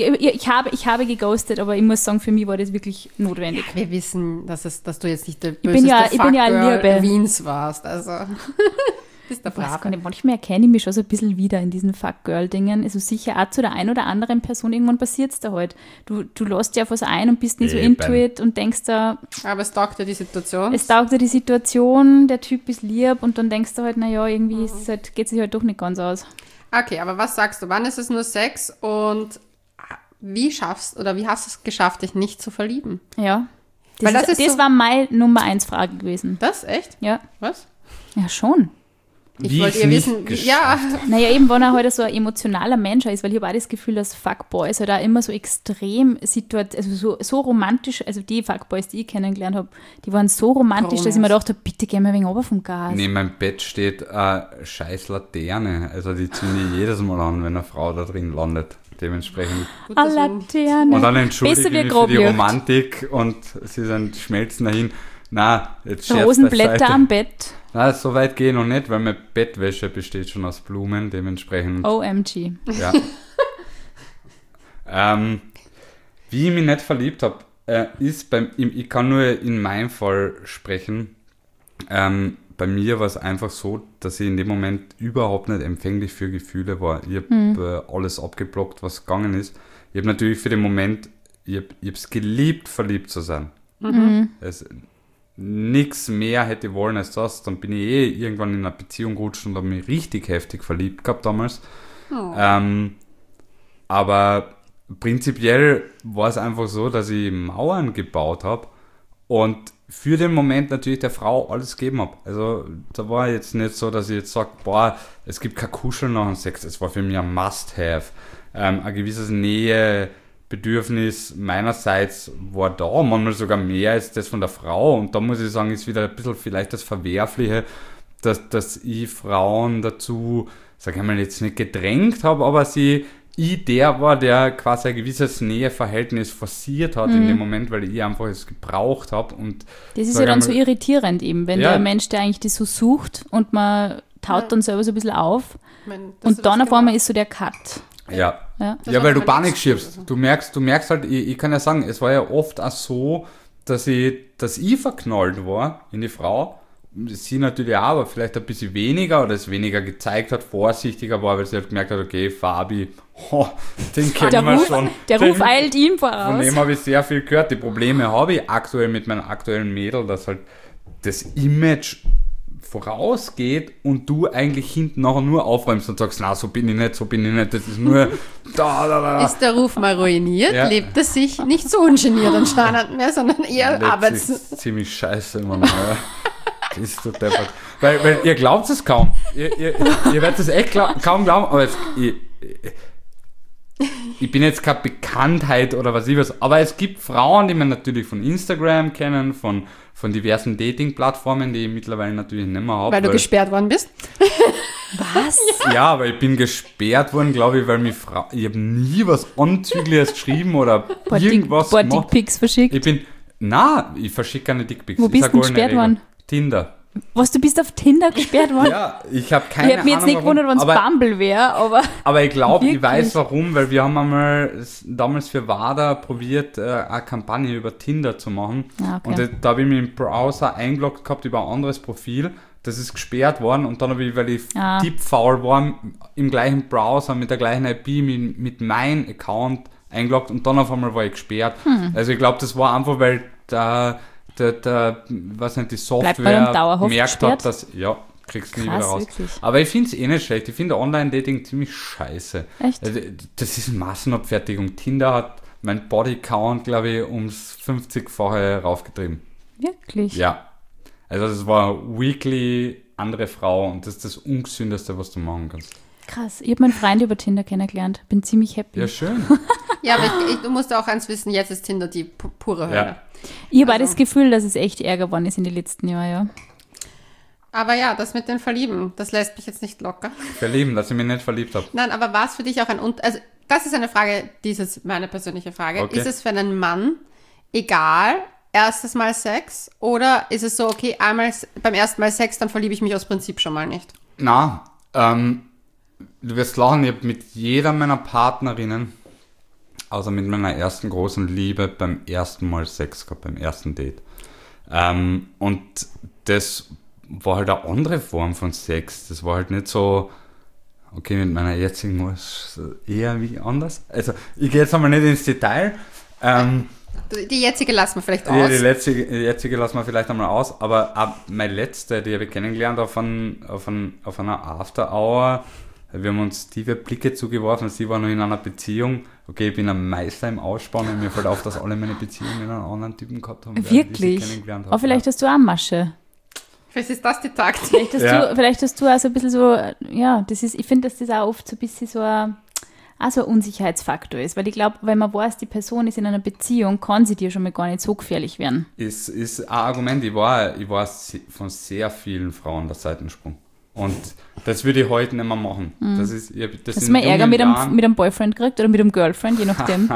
ich habe geghostet, aber ich muss sagen, für mich war das wirklich notwendig. Wir wissen, dass du jetzt nicht der bin ja- böseste ich bin ja Fuckgirl Liebe. Wiens warst. Also, bist der Ich weiß gar Brave. nicht, manchmal erkenne ich mich schon so ein bisschen wieder in diesen Fuck-Girl-Dingen. Also sicher auch zu der einen oder anderen Person irgendwann passiert es da halt. Du lässt dir auf was ein und bist nicht so Eben. into it und denkst da, Aber es taugt dir die Situation. es taugt dir die Situation, der Typ ist lieb und dann denkst du halt, naja, irgendwie ist es halt, geht es sich halt doch nicht ganz aus. Okay, aber was sagst du? Wann ist es nur Sex und wie hast du es geschafft, dich nicht zu verlieben? Ja. Weil Das, das ist das so- war meine Nummer 1 Frage gewesen. Das? Echt? Ja. Was? Ja, schon. Ich Wie wollte ich's ja nicht wissen, geschafft ja. Naja, eben, wenn er halt so ein emotionaler Mensch ist, weil ich habe auch das Gefühl, dass Fuckboys halt auch immer so extrem so romantisch, also die Fuckboys, die ich kennengelernt habe, die waren so romantisch, Warum dass ich mir erst? dachte, bitte geh mal ein wenig runter vom Gas. Neben meinem Bett steht eine scheiß Laterne. Also die zünde ich jedes Mal an, wenn eine Frau da drin landet. Dementsprechend. Gut, A dass wir- Laterne. Und dann entschuldige Besser ich wie mich für die Groblucht. Romantik und sie sind schmelzen dahin. Na, jetzt Scherz Rosenblätter beiseite. am Bett. Na, so weit gehe ich noch nicht, weil meine Bettwäsche besteht schon aus Blumen, dementsprechend. OMG. Ja. Wie ich mich nicht verliebt habe, ist ich kann nur in meinem Fall sprechen. Bei mir war es einfach so, dass ich in dem Moment überhaupt nicht empfänglich für Gefühle war. Ich habe alles abgeblockt, was gegangen ist. Ich habe natürlich für den Moment, ich habe es geliebt, verliebt zu sein. Nichts mehr hätte wollen als das. Dann bin ich irgendwann in einer Beziehung gerutscht und habe mich richtig heftig verliebt gehabt damals. Aber prinzipiell war es einfach so, dass ich Mauern gebaut habe und für den Moment natürlich der Frau alles gegeben habe. Also da war jetzt nicht so, dass ich jetzt sage, boah, es gibt kein Kuscheln nach dem Sex. Es war für mich ein Must-Have. Ein gewisses Nähebedürfnis meinerseits war da, manchmal sogar mehr als das von der Frau. Und da muss ich sagen, ist wieder ein bisschen vielleicht das Verwerfliche, dass ich Frauen dazu, sag ich mal, jetzt nicht gedrängt habe, aber ich der war, der quasi ein gewisses Näheverhältnis forciert hat in dem Moment, weil ich einfach es gebraucht habe. Und Das ist sag ja dann ich so mal, irritierend eben, wenn Ja. der Mensch, der eigentlich das so sucht und man taut dann selber so ein bisschen auf Ich meine, dass du und dann das auf einmal gemacht- ist so der Cut. Ja. Ja. Das Ja, hat weil du aber Panik nichts schiebst. zu tun. Du merkst halt, ich kann ja sagen, es war ja oft auch so, dass ich verknallt war in die Frau. Sie natürlich auch, aber vielleicht ein bisschen weniger oder es weniger gezeigt hat, vorsichtiger war, weil sie halt gemerkt hat, okay, Fabi, den kennen wir schon. Der Ruf Den- eilt ihm Von voraus. dem habe ich sehr viel gehört. Die Probleme habe ich aktuell mit meinem aktuellen Mädel, dass halt das Image vorausgeht und du eigentlich hinten nachher nur aufräumst und sagst, na, so bin ich nicht, das ist nur da. Ist der Ruf mal ruiniert, Ja. lebt es sich nicht so ungeniert anscheinend mehr, sondern eher Das ist ziemlich scheiße, Mann. Ja. Das ist so deppert. Weil ihr glaubt es kaum. Ihr werdet es echt kaum glauben, aber ich bin jetzt keine Bekanntheit oder was ich was, aber es gibt Frauen, die man natürlich von Instagram kennen, von diversen Dating-Plattformen, die ich mittlerweile natürlich nicht mehr habe. weil du gesperrt worden bist. Was? Ja, aber ich bin gesperrt worden, glaube ich, weil ich habe nie was Anzügliches geschrieben oder irgendwas gemacht. Dickpics verschickt. Ich verschicke keine Dickpics. Wo Ist bist eine du goldene gesperrt Regel. worden? Tinder. Was, du bist auf Tinder gesperrt worden? Ja, ich habe keine Ahnung. Ich hätte mich jetzt nicht warum, gewundert, wenn es aber, Bumble wäre, aber aber ich glaube, ich Wirklich? weiß warum, weil wir haben einmal damals für WADA probiert, eine Kampagne über Tinder zu machen. Ah, okay. Und da habe ich mich im Browser eingeloggt gehabt über ein anderes Profil. Das ist gesperrt worden und dann habe ich, weil ich tippfaul war, im gleichen Browser mit der gleichen IP mit meinem Account eingeloggt und dann auf einmal war ich gesperrt. Also ich glaube, das war einfach, weil die Software Bleibt man dann dauerhaft merkt gesperrt? hat, dass, kriegst du nie Krass, wieder raus. wirklich. Aber ich finde es eh nicht schlecht. Ich finde Online-Dating ziemlich scheiße. Echt? Also, das ist Massenabfertigung. Tinder hat mein Bodycount, glaube ich, ums 50-fache raufgetrieben. wirklich. Ja. Also das war weekly andere Frau und das ist das Ungesündeste, was du machen kannst. Krass. Ich habe meinen Freund über Tinder kennengelernt. Bin ziemlich happy. Ja, schön. Ja, aber du musst auch eins wissen, jetzt ist Tinder die pure Hölle. Ja. Ich habe auch das Gefühl, dass es echt ärger geworden ist in den letzten Jahren, ja. Aber ja, das mit den Verlieben, das lässt mich jetzt nicht locker. Verlieben, dass ich mich nicht verliebt habe. Nein, aber war es für dich auch also das ist eine Frage, das ist meine persönliche Frage. Okay. Ist es für einen Mann egal, erstes Mal Sex, oder ist es so, okay, beim ersten Mal Sex, dann verliebe ich mich aus Prinzip schon mal nicht? Na, du wirst lachen, ich habe mit jeder meiner Partnerinnen, außer mit meiner ersten großen Liebe, beim ersten Mal Sex gehabt, beim ersten Date. Und das war halt eine andere Form von Sex. Das war halt nicht so, okay, mit meiner jetzigen war es eher wie anders. Also, ich gehe jetzt einmal nicht ins Detail. Die jetzige lassen wir vielleicht aus. Ja, die jetzige lassen wir vielleicht einmal aus, aber meine letzte, die habe ich kennengelernt auf einer After-Hour. Wir haben uns tiefe Blicke zugeworfen, sie war noch in einer Beziehung. Okay, ich bin ein Meister im Ausspannen, mir fällt auf, dass alle meine Beziehungen mit einem anderen Typen gehabt haben. Wirklich? Aber vielleicht hast du auch Masche. Vielleicht ist das die Taktik. Vielleicht hast du auch so ein bisschen so, ja, ich finde, dass das auch oft so ein bisschen so ein Unsicherheitsfaktor ist, weil ich glaube, wenn man weiß, die Person ist in einer Beziehung, kann sie dir schon mal gar nicht so gefährlich werden. Ist ein Argument, ich war von sehr vielen Frauen der Seitensprung. Und das würde ich heute nicht mehr machen. Das ist, Hast du mal Ärger mit einem Boyfriend gekriegt oder mit einem Girlfriend, je nachdem?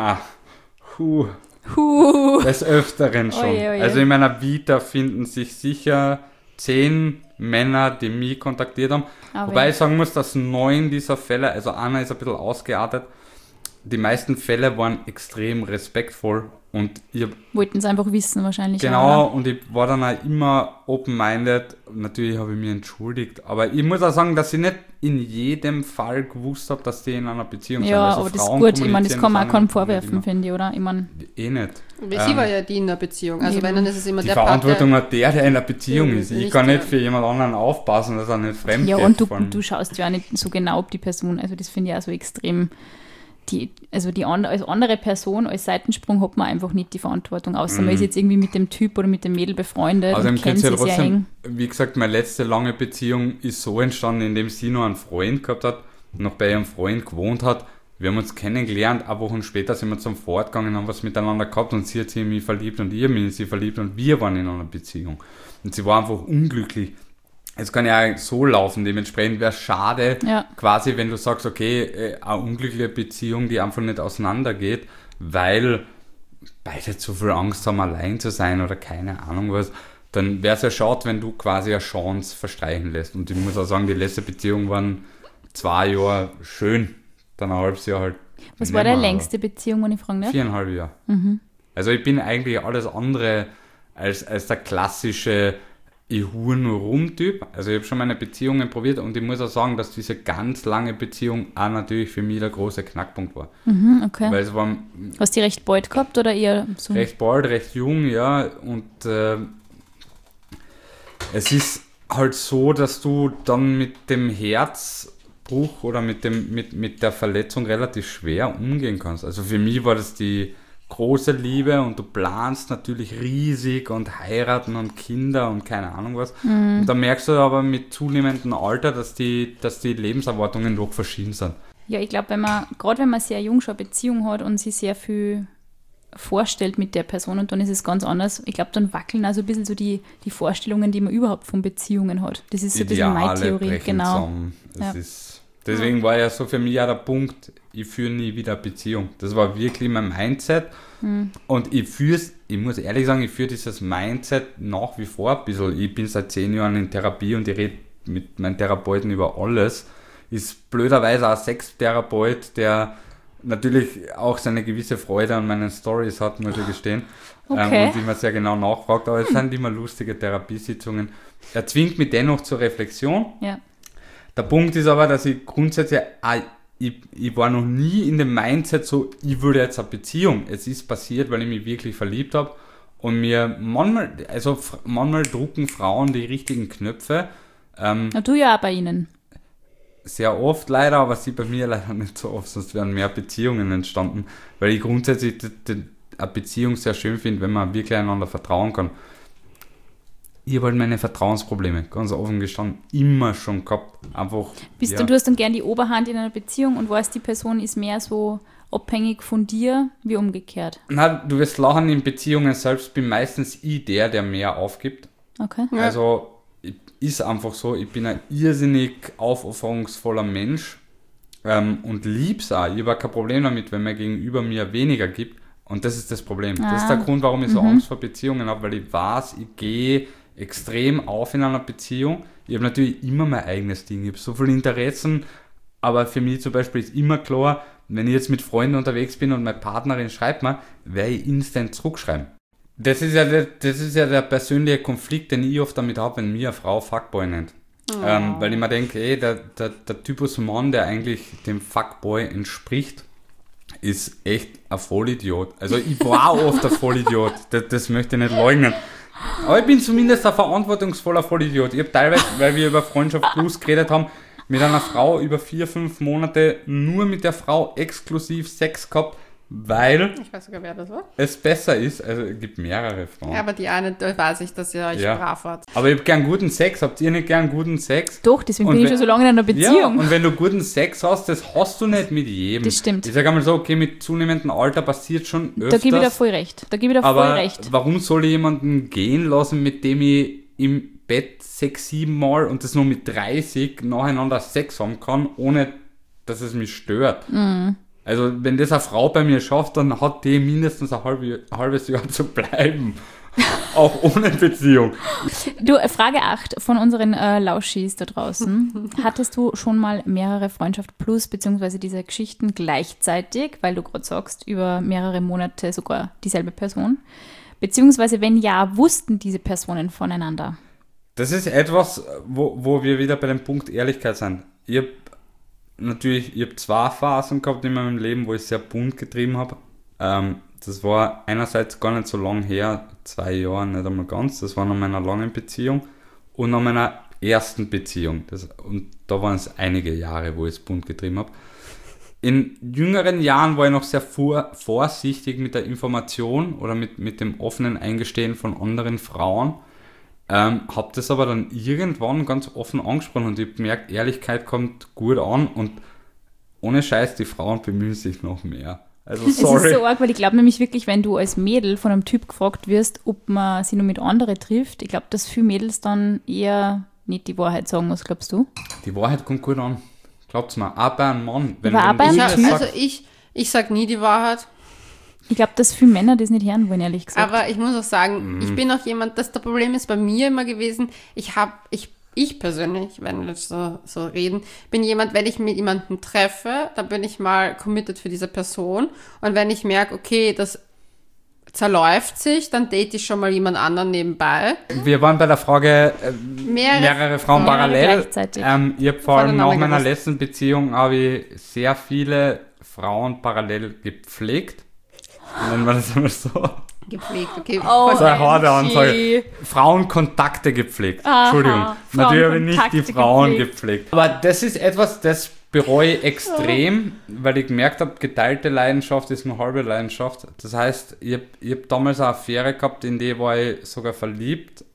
Des Öfteren schon. Oje. Also in meiner Vita finden sich sicher 10 Männer, die mich kontaktiert haben. Wobei ich sagen muss, dass 9 dieser Fälle, also einer ist ein bisschen ausgeartet, die meisten Fälle waren extrem respektvoll und ich wollten es einfach wissen wahrscheinlich. genau, auch, und ich war dann auch immer open-minded. Natürlich habe ich mich entschuldigt, aber ich muss auch sagen, dass ich nicht in jedem Fall gewusst habe, dass die in einer Beziehung sind. Ja, Also aber das ist Frauen gut, ich meine, das kann man auch keinem kommunizieren vorwerfen, finde ich, oder? Ich meine, eh nicht. Sie war ja die in der Beziehung. Also wenn, dann ist es immer Die der Part, Verantwortung hat der in einer Beziehung Ja, ist. Ich nicht kann der. nicht für jemand anderen aufpassen, dass er nicht fremd ja, geht. und vor allem. du schaust ja auch nicht so genau, ob die Person, also das finde ich auch so extrem, als andere Person, als Seitensprung hat man einfach nicht die Verantwortung, außer man ist jetzt irgendwie mit dem Typ oder mit dem Mädel befreundet Also und kennt sie ja sehr eng. wie gesagt, meine letzte lange Beziehung ist so entstanden, indem sie noch einen Freund gehabt hat, noch bei ihrem Freund gewohnt hat. Wir haben uns kennengelernt, ein Wochen später sind wir zum Fortgegangen, haben was miteinander gehabt und sie hat sich in mich verliebt und ich habe mich in sie verliebt und wir waren in einer Beziehung. Und sie war einfach unglücklich. Es kann ja auch so laufen, dementsprechend wäre es schade, quasi, wenn du sagst, okay, eine unglückliche Beziehung, die einfach nicht auseinandergeht, weil beide zu viel Angst haben, allein zu sein oder keine Ahnung was, dann wäre es ja schade, wenn du quasi eine Chance verstreichen lässt. Und ich muss auch sagen, die letzte Beziehung waren 2 Jahre schön, dann ein halbes Jahr halt. Was war deine längste Beziehung, wenn ich fragen darf? 4,5 Jahre. Also ich bin eigentlich alles andere als der klassische ich hur nur rum-Typ. Also ich habe schon meine Beziehungen probiert und ich muss auch sagen, dass diese ganz lange Beziehung auch natürlich für mich der große Knackpunkt war. Okay. Weil es war Hast du die recht bald gehabt oder eher so? recht bald, recht jung, ja. Und es ist halt so, dass du dann mit dem Herzbruch oder mit der Verletzung relativ schwer umgehen kannst. Also für mich war das die große Liebe und du planst natürlich riesig und heiraten und Kinder und keine Ahnung was. Und da merkst du aber mit zunehmendem Alter, dass die Lebenserwartungen doch verschieden sind. Ja, ich glaube, gerade wenn man sehr jung schon eine Beziehung hat und sich sehr viel vorstellt mit der Person und dann ist es ganz anders. Ich glaube, dann wackeln also ein bisschen so die Vorstellungen, die man überhaupt von Beziehungen hat. Das ist so ein bisschen meine Theorie. Genau. Deswegen war ja so für mich auch der Punkt, ich führe nie wieder eine Beziehung. Das war wirklich mein Mindset. Und ich muss ehrlich sagen, ich führe dieses Mindset nach wie vor ein bisschen. Ich bin seit 10 Jahren in Therapie und ich rede mit meinen Therapeuten über alles. Ist blöderweise auch ein Sextherapeut, der natürlich auch seine gewisse Freude an meinen Stories hat, muss ich gestehen. Okay. Und immer sehr genau nachfragt, aber es sind immer lustige Therapiesitzungen. Er zwingt mich dennoch zur Reflexion. Ja. Der Punkt ist aber, dass ich grundsätzlich, ich war noch nie in dem Mindset so, ich würde jetzt eine Beziehung. Es ist passiert, weil ich mich wirklich verliebt habe und mir manchmal drucken Frauen die richtigen Knöpfe. Na, du ja auch bei ihnen. Sehr oft leider, aber sie bei mir leider nicht so oft, sonst wären mehr Beziehungen entstanden, weil ich grundsätzlich eine Beziehung sehr schön finde, wenn man wirklich einander vertrauen kann. Ich habe halt meine Vertrauensprobleme, ganz offen gestanden, immer schon gehabt. Einfach, Du hast dann gern die Oberhand in einer Beziehung und weißt, die Person ist mehr so abhängig von dir, wie umgekehrt. Na, du wirst lachen, in Beziehungen selbst bin meistens ich der mehr aufgibt. Okay. Ja. Also ist einfach so, ich bin ein irrsinnig aufopferungsvoller Mensch und lieb's auch. Ich habe kein Problem damit, wenn mein Gegenüber mir weniger gibt. Und das ist das Problem. Das ist der Grund, warum ich so Angst vor Beziehungen habe, weil ich weiß, ich gehe extrem auf in einer Beziehung. Ich habe natürlich immer mein eigenes Ding. Ich habe so viele Interessen, aber für mich zum Beispiel ist immer klar, wenn ich jetzt mit Freunden unterwegs bin und meine Partnerin schreibt mir, werde ich instant zurückschreiben. Das ist ja der persönliche Konflikt, den ich oft damit habe, wenn mir eine Frau Fuckboy nennt. Weil ich mir denke, der Typus Mann, der eigentlich dem Fuckboy entspricht, ist echt ein Vollidiot. Also ich war oft ein Vollidiot, das möchte ich nicht leugnen. Aber ich bin zumindest ein verantwortungsvoller Vollidiot. Ich habe teilweise, weil wir über Freundschaft Plus geredet haben, mit einer Frau über 4-5 Monate nur mit der Frau exklusiv Sex gehabt, weil Ich weiß sogar, wer das war. es besser ist. Also es gibt mehrere Frauen. Ja, aber die eine, da weiß ich, dass ihr euch brav wart. Aber ich habe gern guten Sex. Habt ihr nicht gern guten Sex? Doch, deswegen Und bin ich wenn- schon so lange in einer Ja, Beziehung. und wenn du guten Sex hast, das hast du nicht mit jedem. Das stimmt. Ich sage einmal so, okay, mit zunehmendem Alter passiert schon öfters. Da gebe ich dir voll recht. aber warum soll ich jemanden gehen lassen, mit dem ich im Bett 6-7 Mal und das nur mit 30 nacheinander Sex haben kann, ohne dass es mich stört? Also wenn das eine Frau bei mir schafft, dann hat die mindestens ein halbes Jahr zu bleiben. Auch ohne Beziehung. Du, Frage 8 von unseren Lauschis da draußen. Hattest du schon mal mehrere Freundschaft Plus, beziehungsweise diese Geschichten gleichzeitig, weil du gerade sagst, über mehrere Monate sogar dieselbe Person? Beziehungsweise, wenn ja, wussten diese Personen voneinander? Das ist etwas, wo wir wieder bei dem Punkt Ehrlichkeit sind. Ich habe 2 Phasen gehabt in meinem Leben, wo ich sehr bunt getrieben habe. Das war einerseits gar nicht so lang her, 2 Jahre, nicht einmal ganz. Das war nach meiner langen Beziehung und nach meiner ersten Beziehung. Und da waren es einige Jahre, wo ich es bunt getrieben habe. In jüngeren Jahren war ich noch sehr vorsichtig mit der Information oder mit dem offenen Eingestehen von anderen Frauen. Habe das aber dann irgendwann ganz offen angesprochen und ich habe gemerkt, Ehrlichkeit kommt gut an und ohne Scheiß, die Frauen bemühen sich noch mehr. Also sorry. Es ist so arg, weil ich glaube nämlich wirklich, wenn du als Mädel von einem Typ gefragt wirst, ob man sich nur mit anderen trifft, ich glaube, dass viele Mädels dann eher nicht die Wahrheit sagen, was glaubst du? Die Wahrheit kommt gut an. Glaubt's mir, auch bei einem Mann. Aber auch bei einem du Typ. sagst- Also ich sag nie die Wahrheit. Ich glaube, dass viele Männer das nicht hören wollen, ehrlich gesagt. Aber ich muss auch sagen, ich bin auch jemand, das Problem ist bei mir immer gewesen, ich persönlich, wenn wir jetzt so reden, bin jemand, wenn ich mit jemandem treffe, dann bin ich mal committed für diese Person. Und wenn ich merke, okay, das zerläuft sich, dann date ich schon mal jemand anderen nebenbei. Wir waren bei der Frage Mehrere Frauen Mehrere parallel. gleichzeitig. Ich habe vor allem nach Voneinander meiner gewusst. letzten Beziehung habe ich sehr viele Frauen parallel gepflegt. Nennen wir das einmal so. Gepflegt, okay. Oh, Das ist eine harte OMG. Ansage. Frauenkontakte gepflegt. Aha, Entschuldigung. Natürlich habe ich nicht die Frauenkontakte Frauen gepflegt. Aber das ist etwas, das bereue ich extrem, weil ich gemerkt habe, geteilte Leidenschaft ist nur halbe Leidenschaft. Das heißt, ich hab damals eine Affäre gehabt, in die war ich sogar verliebt.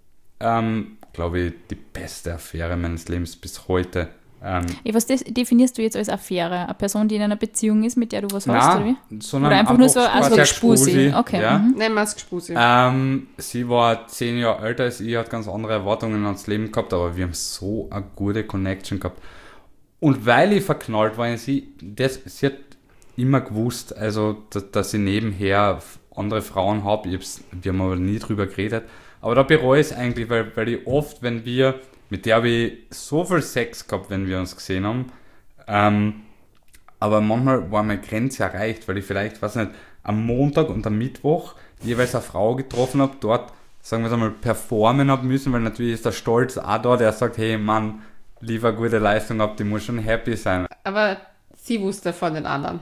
Glaube ich, die beste Affäre meines Lebens bis heute. Was definierst du jetzt als Affäre? Eine Person, die in einer Beziehung ist, mit der du was hast, oder wie? sondern Oder einfach nur so quasi also eine Gspusi. Okay. Ja. Mhm. Nennen wir es Gspusi. Sie war 10 Jahre älter als ich, hat ganz andere Erwartungen ans Leben gehabt, aber wir haben so eine gute Connection gehabt. Und weil ich verknallt war in sie, sie hat immer gewusst, also dass ich nebenher andere Frauen habe. Wir haben aber nie drüber geredet. Aber da bereue ich es eigentlich, weil ich oft, mit der habe ich so viel Sex gehabt, wenn wir uns gesehen haben. Aber manchmal war meine Grenze erreicht, weil ich vielleicht, weiß nicht, am Montag und am Mittwoch jeweils eine Frau getroffen habe, dort, sagen wir es einmal, performen habe müssen, weil natürlich ist der Stolz auch da, der sagt, hey Mann, lieber gute Leistung ab, die muss schon happy sein. Aber sie wusste von den anderen.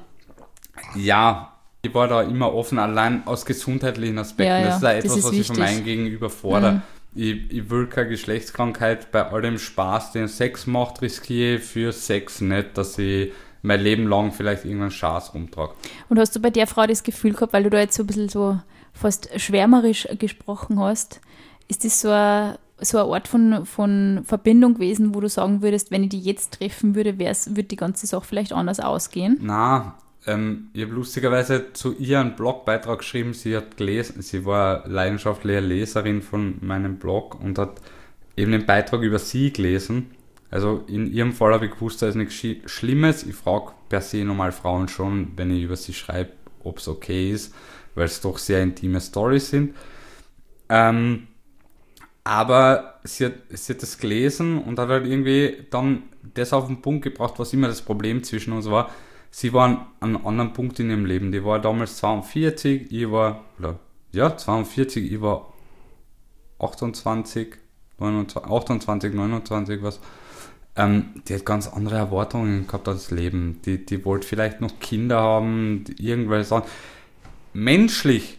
Ja, ich war da immer offen, allein aus gesundheitlichen Aspekten. Ja, ja, das ist auch das etwas, ist was ich von wichtig. meinem Gegenüber fordere. Ich will keine Geschlechtskrankheit. Bei all dem Spaß, den Sex macht, riskiere ich für Sex nicht, dass ich mein Leben lang vielleicht irgendeinen Schaß rumtrage. Und hast du bei der Frau das Gefühl gehabt, weil du da jetzt so ein bisschen so fast schwärmerisch gesprochen hast, ist das so eine Art von Verbindung gewesen, wo du sagen würdest, wenn ich die jetzt treffen würde, würde die ganze Sache vielleicht anders ausgehen? Na, ich habe lustigerweise zu ihr einen Blogbeitrag geschrieben, sie hat gelesen, sie war leidenschaftliche Leserin von meinem Blog und hat eben den Beitrag über sie gelesen. Also in ihrem Fall habe ich gewusst, da ist nichts Schlimmes. Ich frage per se normal Frauen schon, wenn ich über sie schreibe, ob es okay ist, weil es doch sehr intime Storys sind. Aber sie hat das gelesen und hat halt irgendwie dann das auf den Punkt gebracht, was immer das Problem zwischen uns war. Sie war an einem anderen Punkt in ihrem Leben. Die war damals 42, ich war 42, ich war 28, 29, was. Die hat ganz andere Erwartungen gehabt als Leben. Die wollte vielleicht noch Kinder haben, irgendwelche Sachen. Menschlich,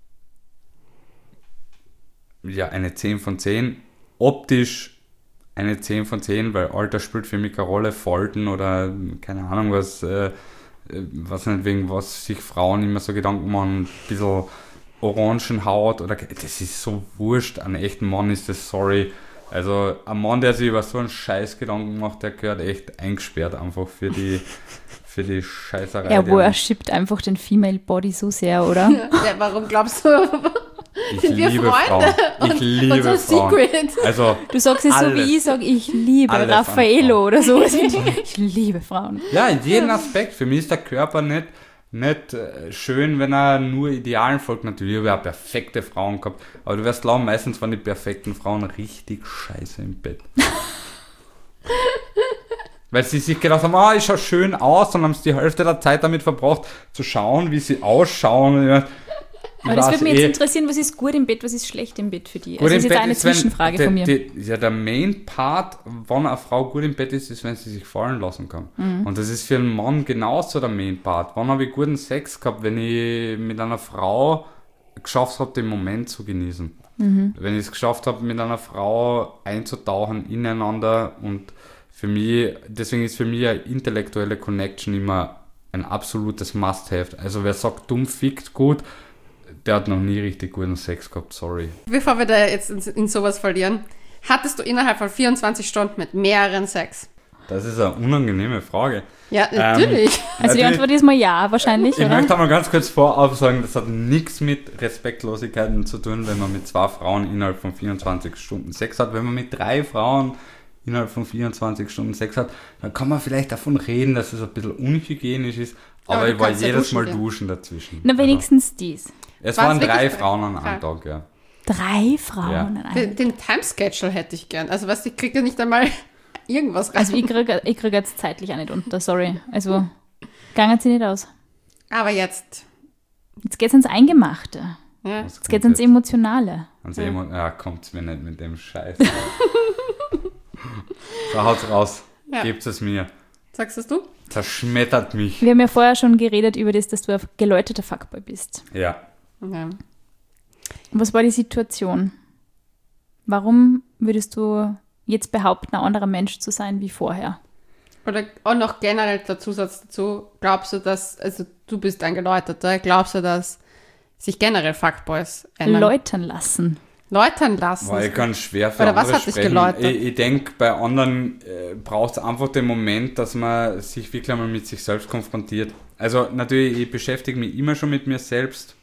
ja, eine 10 von 10. Optisch eine 10 von 10, weil Alter spielt für mich keine Rolle. Falten oder keine Ahnung was nicht, wegen was sich Frauen immer so Gedanken machen. Ein bisschen Orangenhaut oder das ist so wurscht. Ein echten Mann ist das, sorry. Also ein Mann, der sich über so einen Scheiß Gedanken macht, der gehört echt eingesperrt einfach für die Scheißerei. Er worshipt einfach den Female Body so sehr, oder? Ja, warum glaubst du? Ich Sind wir liebe Freunde? Frauen. Ich liebe Unser Frauen. Secret. Also, Du sagst es so, alles. wie ich sage, ich liebe Alles an Raffaello oder so. Ich liebe Frauen. ja, in jedem Aspekt. Für mich ist der Körper nicht schön, wenn er nur Idealen folgt. Natürlich habe ich auch perfekte Frauen gehabt. Aber du wirst glauben, meistens waren die perfekten Frauen richtig scheiße im Bett. Weil sie sich gedacht haben, ich schaue schön aus, und haben sie die Hälfte der Zeit damit verbracht, zu schauen, wie sie ausschauen. Aber das würde mich jetzt interessieren, was ist gut im Bett, was ist schlecht im Bett für die? Also das ist jetzt eine Zwischenfrage von mir. Der Main Part, wann eine Frau gut im Bett ist, wenn sie sich fallen lassen kann. Und das ist für einen Mann genauso der Main Part. Wann habe ich guten Sex gehabt, wenn ich mit einer Frau geschafft habe, den Moment zu genießen. Wenn ich es geschafft habe, mit einer Frau einzutauchen ineinander, und deswegen ist für mich eine intellektuelle Connection immer ein absolutes Must-Have. Also wer sagt, dumm fickt gut, der hat noch nie richtig guten Sex gehabt, sorry. Bevor wir da jetzt in sowas verlieren, hattest du innerhalb von 24 Stunden mit mehreren Sex? Das ist eine unangenehme Frage. Ja, natürlich. Also die Antwort ist mal ja, wahrscheinlich, Ich oder? möchte aber ganz kurz vorab sagen, das hat nichts mit Respektlosigkeiten zu tun, wenn man mit 2 Frauen innerhalb von 24 Stunden Sex hat. Wenn man mit 3 Frauen innerhalb von 24 Stunden Sex hat, dann kann man vielleicht davon reden, dass es ein bisschen unhygienisch ist, aber du ich war kannst ja jedes duschen Mal gehen. duschen dazwischen. Na, wenigstens dies. Es War's waren 3 wirklich Frauen an drei? einem Tag, ja. 3 Frauen Ja. an einem. Den Timeschedule hätte ich gern. Also weißt du, ich kriege ja nicht einmal irgendwas rein. Also ich krieg jetzt zeitlich auch nicht unter, sorry. Also, gangen sie nicht aus. Aber jetzt. Jetzt geht's ans Eingemachte. Ja. Jetzt geht's ans Emotionale. Kommt's mir nicht mit dem Scheiß. So, haut's raus. Ja. Gebt es mir. Sagst das du? Zerschmettert mich. Wir haben ja vorher schon geredet über das, dass du ein geläuterter Fuckboy bist. Ja. Ja. Was war die Situation? Warum würdest du jetzt behaupten, ein anderer Mensch zu sein wie vorher? Oder auch noch generell der Zusatz dazu, glaubst du, dass, also du bist ein Geläuterter, glaubst du, dass sich generell Fuckboys ändern? Läutern lassen. Läutern lassen? Weil ich kann schwer für Oder was andere hat dich sprechen. geläutert? Ich denke, bei anderen braucht es einfach den Moment, dass man sich wirklich einmal mit sich selbst konfrontiert. Also natürlich, ich beschäftige mich immer schon mit mir selbst.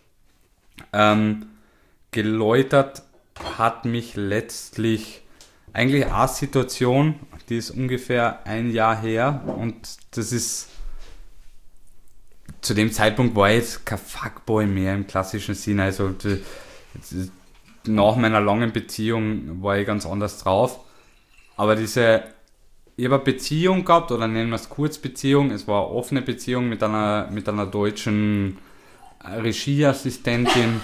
Geläutert hat mich letztlich eigentlich eine Situation, die ist ungefähr ein Jahr her und das ist, zu dem Zeitpunkt war ich jetzt kein Fuckboy mehr im klassischen Sinne, also nach meiner langen Beziehung war ich ganz anders drauf, aber ich habe eine Beziehung gehabt, oder nennen wir es Kurzbeziehung, es war eine offene Beziehung mit einer deutschen Regieassistentin.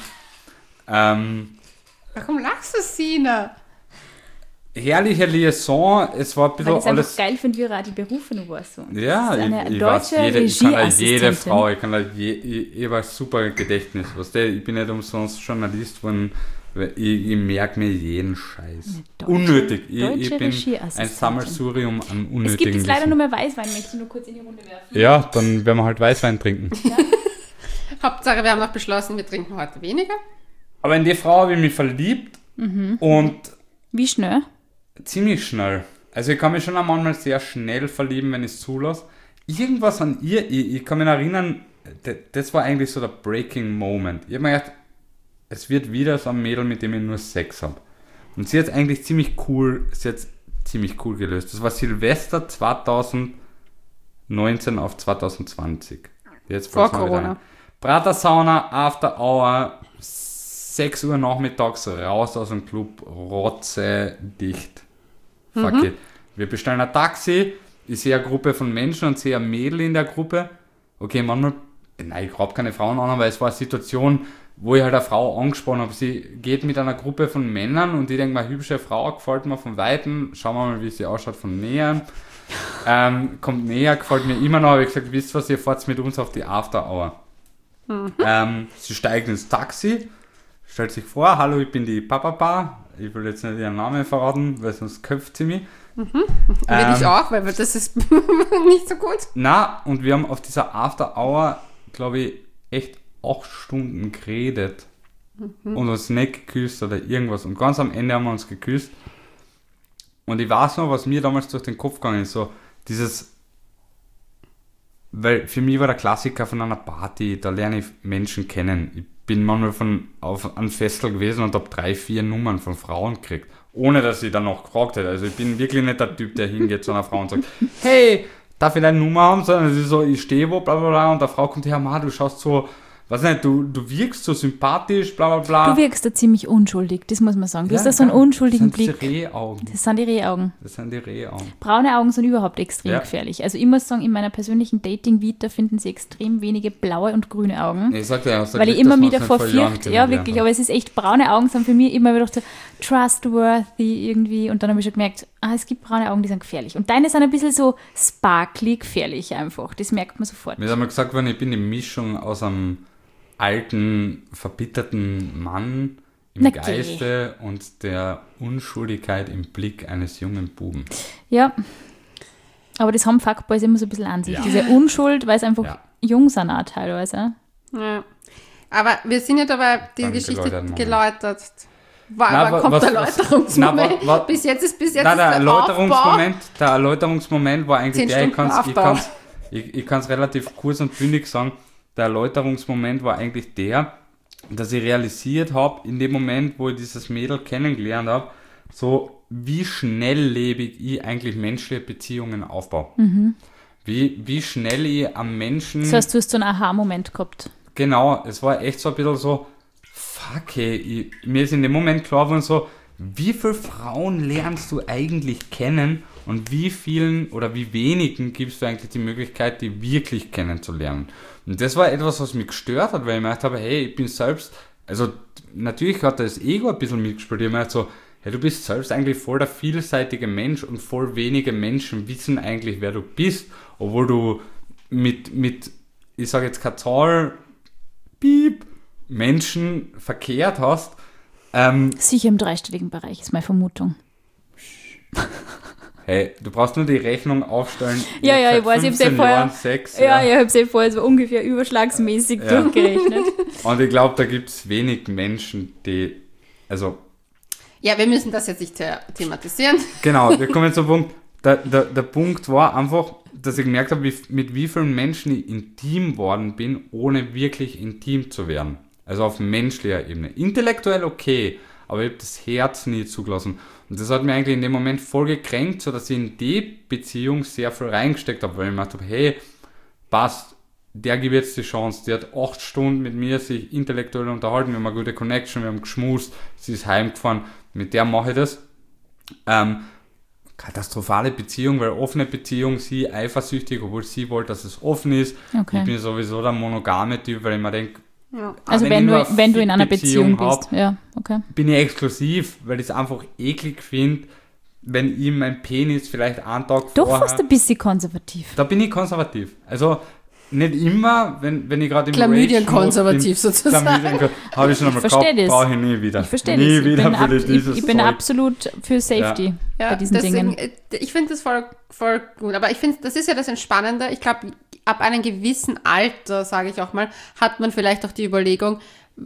Warum lachst du, Sina? Herrliche Liaison, es war ein bisschen Weil ich es alles... einfach geil finde, wie er auch die Berufe noch war. So. Ja, Das ist eine ich weiß, deutsche ich kann da jede Regieassistentin. Frau, ich habe ein super Gedächtnis, weißt du, ich bin nicht umsonst Journalist geworden, weil ich merke mir jeden Scheiß. Unnötig, ich bin ein Sammelsurium an unnötigen Es gibt jetzt leider Wissen. nur mehr Weißwein, möchte ich nur kurz in die Runde werfen. Ja, dann werden wir halt Weißwein trinken. Hauptsache, wir haben noch beschlossen, wir trinken heute weniger. Aber in die Frau habe ich mich verliebt und Wie schnell? ziemlich schnell. Also ich kann mich schon manchmal sehr schnell verlieben, wenn ich es zulasse. Irgendwas an ihr, ich kann mich erinnern, das war eigentlich so der Breaking Moment. Ich habe mir gedacht, es wird wieder so ein Mädel, mit dem ich nur Sex habe. Und sie hat eigentlich ziemlich cool gelöst. Das war Silvester 2019 auf 2020. Jetzt Vor Corona. Pratersauna, After Hour, 6 Uhr nachmittags raus aus dem Club, rotze dicht. Fuck it. Wir bestellen ein Taxi, ich sehe eine Gruppe von Menschen und sehe ein Mädel in der Gruppe. Okay, manchmal, nein, ich glaube keine Frauen an, aber es war eine Situation, wo ich halt eine Frau angesprochen habe. Sie geht mit einer Gruppe von Männern und ich denke mal, hübsche Frau, gefällt mir von Weitem, schauen wir mal, wie sie ausschaut von näher. Kommt näher, gefällt mir immer noch, habe ich gesagt, wisst ihr was, ihr fahrt mit uns auf die After Hour. Sie steigt ins Taxi, stellt sich vor, hallo, ich bin die Papa. Ich will jetzt nicht ihren Namen verraten, weil sonst köpft sie mich. Will ich auch, weil das ist nicht so gut. Na, und wir haben auf dieser After Hour, glaube ich, echt 8 Stunden geredet und uns nicht geküsst oder irgendwas. Und ganz am Ende haben wir uns geküsst. Und ich weiß noch, was mir damals durch den Kopf gegangen ist, so dieses, weil für mich war der Klassiker von einer Party, da lerne ich Menschen kennen. Ich bin manchmal auf einem Festel gewesen und habe 3, 4 Nummern von Frauen gekriegt, ohne dass ich dann noch gefragt hätte. Also ich bin wirklich nicht der Typ, der hingeht zu einer Frau und sagt, hey, darf ich deine Nummer haben? Sondern es ist so, ich stehe wo, bla bla bla, und der Frau kommt her, du schaust so, weiß nicht, du wirkst so sympathisch, bla bla bla. Du wirkst da ziemlich unschuldig, das muss man sagen. Du Ja, hast da so einen unschuldigen das sind Blick. die Rehaugen. Das sind die Rehaugen. Das sind die Rehaugen. Braune Augen sind überhaupt extrem Ja. gefährlich. Also ich muss sagen, in meiner persönlichen Dating-Vita finden sie extrem wenige blaue und grüne Augen. Ich sagte ja, Weil ich immer wieder davor fürchte, ja wirklich, aber es ist echt, braune Augen sind für mich immer wieder so trustworthy irgendwie, und dann habe ich schon gemerkt, es gibt braune Augen, die sind gefährlich. Und deine sind ein bisschen so sparkly gefährlich einfach, das merkt man sofort. Mir ist einmal gesagt worden, ich bin die Mischung aus einem alten, verbitterten Mann im Na Geiste und der Unschuldigkeit im Blick eines jungen Buben. Ja, aber das haben Fuckboys immer so ein bisschen an sich, Ja. diese Unschuld, weil es einfach Ja. jung sind auch teilweise. Ja. Aber wir sind ja dabei, die Beim Geschichte geläuterten Moment. geläutert. Na, Aber kommt was- der Erläuterungsmoment? na, wa- Bis jetzt ist Nein, der der Erläuterungsmoment war eigentlich 10 der, Stunden Aufbau. ich kann es relativ kurz und bündig sagen, der Erläuterungsmoment war eigentlich der, dass ich realisiert habe, in dem Moment, wo ich dieses Mädel kennengelernt habe, so wie schnelllebig ich eigentlich menschliche Beziehungen aufbaue. Wie schnell ich am Menschen... Das heißt, du hast so einen Aha-Moment gehabt. Genau, es war echt so ein bisschen so, fuck ey, mir ist in dem Moment klar geworden so, wie viele Frauen lernst du eigentlich kennen und wie vielen oder wie wenigen gibst du eigentlich die Möglichkeit, die wirklich kennenzulernen. Und das war etwas, was mich gestört hat, weil ich mir gedacht habe, hey, ich bin selbst, also natürlich hat das Ego ein bisschen mitgespielt, ich habe mir gedacht so, hey, du bist selbst eigentlich voll der vielseitige Mensch und voll wenige Menschen wissen eigentlich, wer du bist, obwohl du mit ich sage jetzt keine Zahl, piep, Menschen verkehrt hast. Sicher im dreistelligen Bereich, ist meine Vermutung. Hey, du brauchst nur die Rechnung aufstellen. Ja, ich weiß, ich habe vorher. Sex, ja, ich habe sie vorher so ungefähr überschlagsmäßig durchgerechnet. Und ich glaube, da gibt es wenig Menschen, die, also... Ja, wir müssen das jetzt nicht thematisieren. Genau, wir kommen zum Punkt. Der Punkt war einfach, dass ich gemerkt habe, mit wie vielen Menschen ich intim worden bin, ohne wirklich intim zu werden. Also auf menschlicher Ebene. Intellektuell okay, aber ich habe das Herz nie zugelassen. Und das hat mir eigentlich in dem Moment voll gekränkt, sodass ich in die Beziehung sehr viel reingesteckt habe, weil ich mir gedacht habe, hey, passt, der gibt jetzt die Chance, der hat 8 Stunden mit mir sich intellektuell unterhalten, wir haben eine gute Connection, wir haben geschmust, sie ist heimgefahren, mit der mache ich das. Katastrophale Beziehung, weil offene Beziehung, sie eifersüchtig, obwohl sie wollte, dass es offen ist. Okay. Ich bin sowieso der monogame Typ, weil ich mir denke, also wenn du in einer Beziehung bist, bin ich exklusiv, weil ich es einfach eklig finde, wenn ihm mein Penis vielleicht einen Tag doch vorher... fast ein bisschen konservativ. Da bin ich konservativ. Also nicht immer, wenn ich gerade im Chlamydien-konservativ sozusagen. Habe ich schon einmal gehabt, brauche ich nie wieder. Ich verstehe das. Ich bin Zeug. absolut für Safety bei diesen Dingen. Ich finde das voll gut, aber ich finde, das ist ja das Entspannende. Ich glaube, ab einem gewissen Alter, sage ich auch mal, hat man vielleicht auch die Überlegung,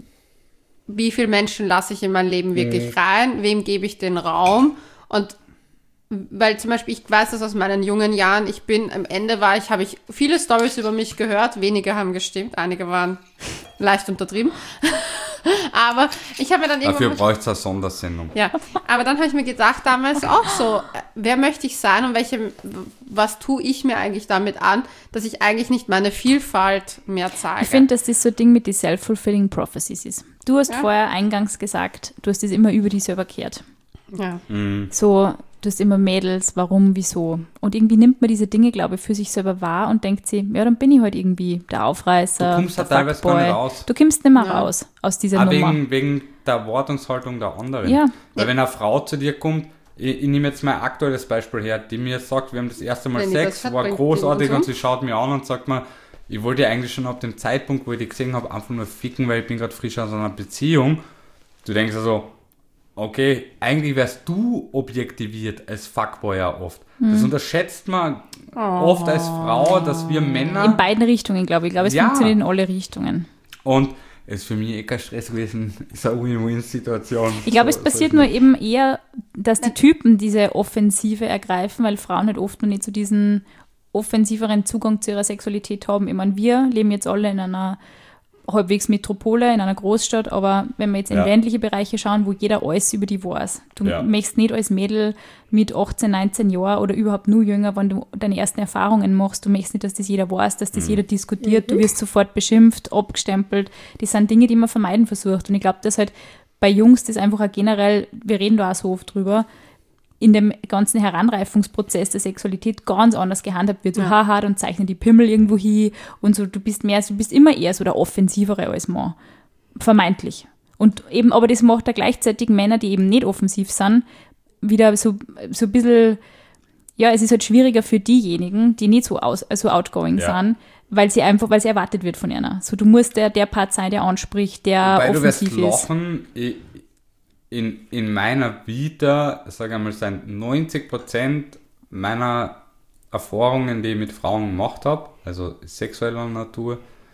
wie viele Menschen lasse ich in mein Leben wirklich rein, wem gebe ich den Raum und weil zum Beispiel, ich weiß das aus meinen jungen Jahren, am Ende habe ich viele Storys über mich gehört, wenige haben gestimmt, einige waren leicht untertrieben, aber ich habe mir dann irgendwann... Dafür bräuchte es eine Sondersendung. Ja, aber dann habe ich mir gedacht, damals auch so, wer möchte ich sein und was tue ich mir eigentlich damit an, dass ich eigentlich nicht meine Vielfalt mehr zeige. Ich finde, dass das so ein Ding mit den self-fulfilling prophecies ist. Du hast vorher eingangs gesagt, du hast das immer über dich selber gehört. Ja. So... Du hast immer Mädels, warum, wieso. Und irgendwie nimmt man diese Dinge, glaube ich, für sich selber wahr und denkt sich, ja, dann bin ich halt irgendwie der Aufreißer. Du kommst ja teilweise gar nicht raus. Du kommst nicht mehr raus aus dieser Nummer. Wegen der Erwartungshaltung der anderen. Ja. Weil wenn eine Frau zu dir kommt, ich nehme jetzt mein aktuelles Beispiel her, die mir sagt, wir haben das erste Mal Sex, war großartig und sie schaut mir an und sagt mir, ich wollte eigentlich schon ab dem Zeitpunkt, wo ich die gesehen habe, einfach nur ficken, weil ich bin gerade frisch aus einer Beziehung. Du denkst also, okay, eigentlich wärst du objektiviert als Fuckboy ja oft. Das unterschätzt man oft als Frau, dass wir Männer... In beiden Richtungen, glaube ich. Ich glaube, es funktioniert in alle Richtungen. Und es ist für mich kein Stress gewesen, ist eine Win-Win-Situation. Ich glaube, es passiert nur eben eher, dass die Typen diese Offensive ergreifen, weil Frauen halt oft noch nicht so diesen offensiveren Zugang zu ihrer Sexualität haben. Ich meine, wir leben jetzt alle in einer halbwegs Metropole, in einer Großstadt, aber wenn wir jetzt in ländliche Bereiche schauen, wo jeder alles über die weiß. Du möchtest nicht als Mädel mit 18, 19 Jahren oder überhaupt nur jünger, wenn du deine ersten Erfahrungen machst, du möchtest nicht, dass das jeder weiß, dass das jeder diskutiert, du wirst sofort beschimpft, abgestempelt. Das sind Dinge, die man vermeiden versucht. Und ich glaube, dass halt bei Jungs das einfach auch generell, wir reden da auch so oft drüber, in dem ganzen Heranreifungsprozess der Sexualität ganz anders gehandhabt wird. So, haha, dann zeichnen die Pimmel irgendwo hin und so, du bist immer eher so der Offensivere als Mann. Vermeintlich. Und eben, aber das macht da gleichzeitig Männer, die eben nicht offensiv sind, wieder so ein bisschen, ja, es ist halt schwieriger für diejenigen, die nicht so outgoing sind, weil sie erwartet wird von einer. So, du musst der Part sein, der anspricht, der Wobei offensiv du wirst ist. lachen, in meiner Vita, sage ich mal, sind 90% meiner Erfahrungen, die ich mit Frauen gemacht habe, also sexueller Natur,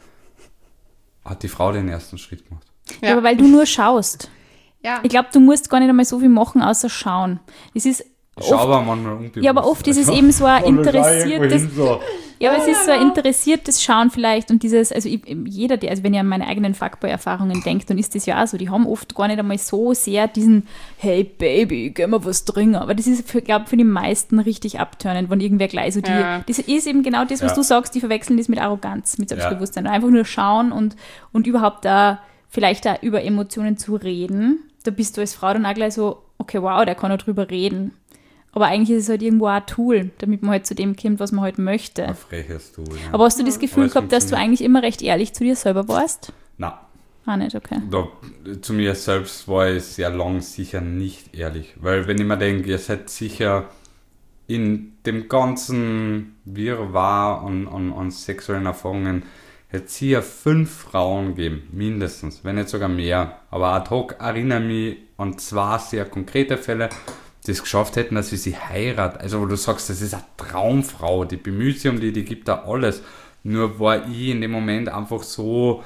hat die Frau den ersten Schritt gemacht. Ja, aber weil du nur schaust. Ja. Ich glaube, du musst gar nicht einmal so viel machen, außer schauen. Es ist Schau aber manchmal unbewusst. Ja, aber oft ist es eben so ein interessiertes... Ja, aber es ist so ein interessiertes Schauen vielleicht und dieses, also jeder, also wenn ihr an meine eigenen Fuckboy-Erfahrungen denkt, dann ist das ja auch so, die haben oft gar nicht einmal so sehr diesen, hey Baby, geh mal was trinken, aber das ist, glaube ich, für die meisten richtig abtörnend, wenn irgendwer gleich so das ist eben genau das, was du sagst, die verwechseln das mit Arroganz, mit Selbstbewusstsein, einfach nur schauen und überhaupt da vielleicht da über Emotionen zu reden, da bist du als Frau dann auch gleich so, okay, wow, der kann auch drüber reden. Aber eigentlich ist es halt irgendwo auch ein Tool, damit man halt zu dem kommt, was man halt möchte. Ein freches Tool, ja. Aber hast du das Gefühl gehabt, dass du eigentlich immer recht ehrlich zu dir selber warst? Nein. Ah, nicht, okay. Zu mir selbst war ich sehr lang sicher nicht ehrlich. Weil wenn ich mir denke, ihr seid sicher in dem ganzen Wirrwarr an sexuellen Erfahrungen hätte es sicher 5 Frauen gegeben, mindestens, wenn nicht sogar mehr. Aber ad hoc erinnere mich an 2 sehr konkrete Fälle, die es geschafft hätten, dass sie heiraten. Also wo du sagst, das ist eine Traumfrau, die bemüht sich um die gibt da alles. Nur war ich in dem Moment einfach so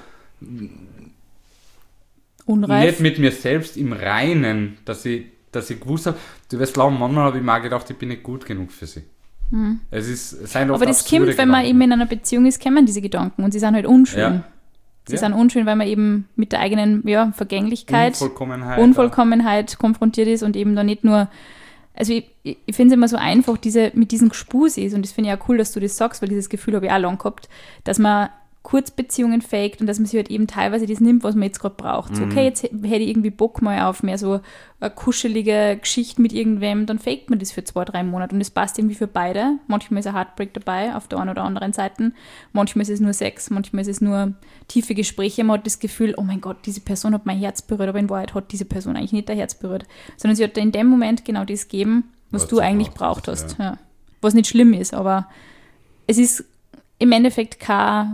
Unreif. nicht mit mir selbst im Reinen, dass ich gewusst habe, du wirst glauben, manchmal habe ich mir auch gedacht, ich bin nicht gut genug für sie. Es sind oft Aber das absurde kommt, wenn man Gedanken. eben in einer Beziehung ist, kennen diese Gedanken und sie sind halt unschön. Ja. Sie sind unschön, weil man eben mit der eigenen Vergänglichkeit, Unvollkommenheit konfrontiert ist und eben da nicht nur, also ich finde es immer so einfach, mit diesen Gespusis, und das finde ich auch cool, dass du das sagst, weil dieses Gefühl habe ich auch lang gehabt, dass man Kurzbeziehungen faked und dass man sich halt eben teilweise das nimmt, was man jetzt gerade braucht. So, okay, jetzt hätte ich irgendwie Bock mal auf mehr so eine kuschelige Geschichte mit irgendwem, dann faked man das für 2-3 Monate und es passt irgendwie für beide. Manchmal ist ein Heartbreak dabei, auf der einen oder anderen Seite. Manchmal ist es nur Sex, manchmal ist es nur tiefe Gespräche. Man hat das Gefühl, oh mein Gott, diese Person hat mein Herz berührt, aber in Wahrheit hat diese Person eigentlich nicht dein Herz berührt. Sondern sie hat in dem Moment genau das gegeben, was du eigentlich braucht hast. Ja. Was nicht schlimm ist, aber es ist im Endeffekt keine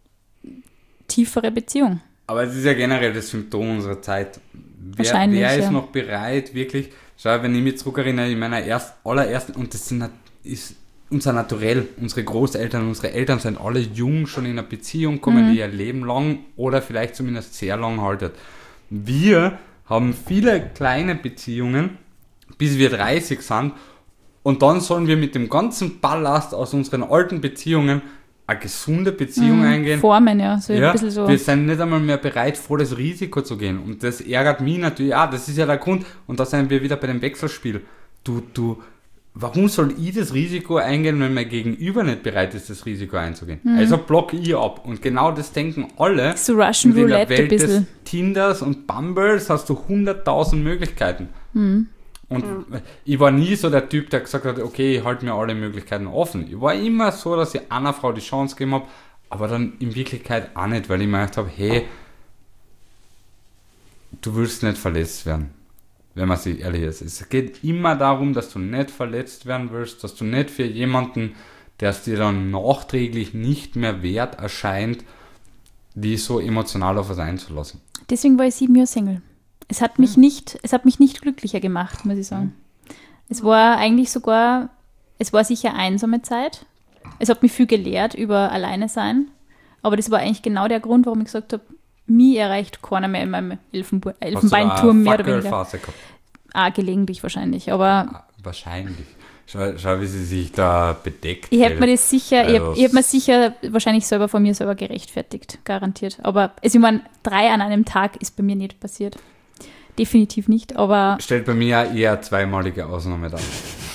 tiefere Beziehung. Aber es ist ja generell das Symptom unserer Zeit. Wahrscheinlich, wer ist ja. noch bereit, wirklich, schau, wenn ich mich zurückerinnere, in meiner allerersten, und das ist unser Naturell, unsere Großeltern, unsere Eltern sind alle jung, schon in einer Beziehung, kommen die ihr Leben lang oder vielleicht zumindest sehr lang haltet. Wir haben viele kleine Beziehungen, bis wir 30 sind, und dann sollen wir mit dem ganzen Ballast aus unseren alten Beziehungen eine gesunde Beziehung eingehen. Formen, ja. So ein bisschen so. Wir sind nicht einmal mehr bereit, vor das Risiko zu gehen. Und das ärgert mich natürlich auch. Das ist ja der Grund. Und da sind wir wieder bei dem Wechselspiel. Warum soll ich das Risiko eingehen, wenn mein Gegenüber nicht bereit ist, das Risiko einzugehen? Also blocke ich ab. Und genau das denken alle. So Russian Und in der Roulette ein Welt des bisschen. Tinders und Bumbles hast du 100.000 Möglichkeiten. Und ich war nie so der Typ, der gesagt hat, okay, ich halte mir alle Möglichkeiten offen. Ich war immer so, dass ich einer Frau die Chance gegeben habe, aber dann in Wirklichkeit auch nicht, weil ich mir gedacht habe, hey, du willst nicht verletzt werden, wenn man sich ehrlich ist. Es geht immer darum, dass du nicht verletzt werden willst, dass du nicht für jemanden, der es dir dann nachträglich nicht mehr wert erscheint, die so emotional auf was einzulassen. Deswegen war ich 7 Jahre Single. Es hat mich nicht glücklicher gemacht, muss ich sagen. Es war eigentlich sogar, es war sicher einsame Zeit. Es hat mich viel gelehrt über alleine sein. Aber das war eigentlich genau der Grund, warum ich gesagt habe, mich erreicht keiner mehr in meinem Elfenbeinturm, mehr oder weniger. Phase gehabt? Gelegentlich wahrscheinlich, aber Wahrscheinlich. Schau, wie sie sich da bedeckt. ich hätte mir das sicher, Also, ich hätte mir sicher wahrscheinlich selber von mir selber gerechtfertigt, garantiert. Aber also ich meine, 3 an einem Tag ist bei mir nicht passiert. Definitiv nicht, aber stellt bei mir eher zweimalige Ausnahme dar.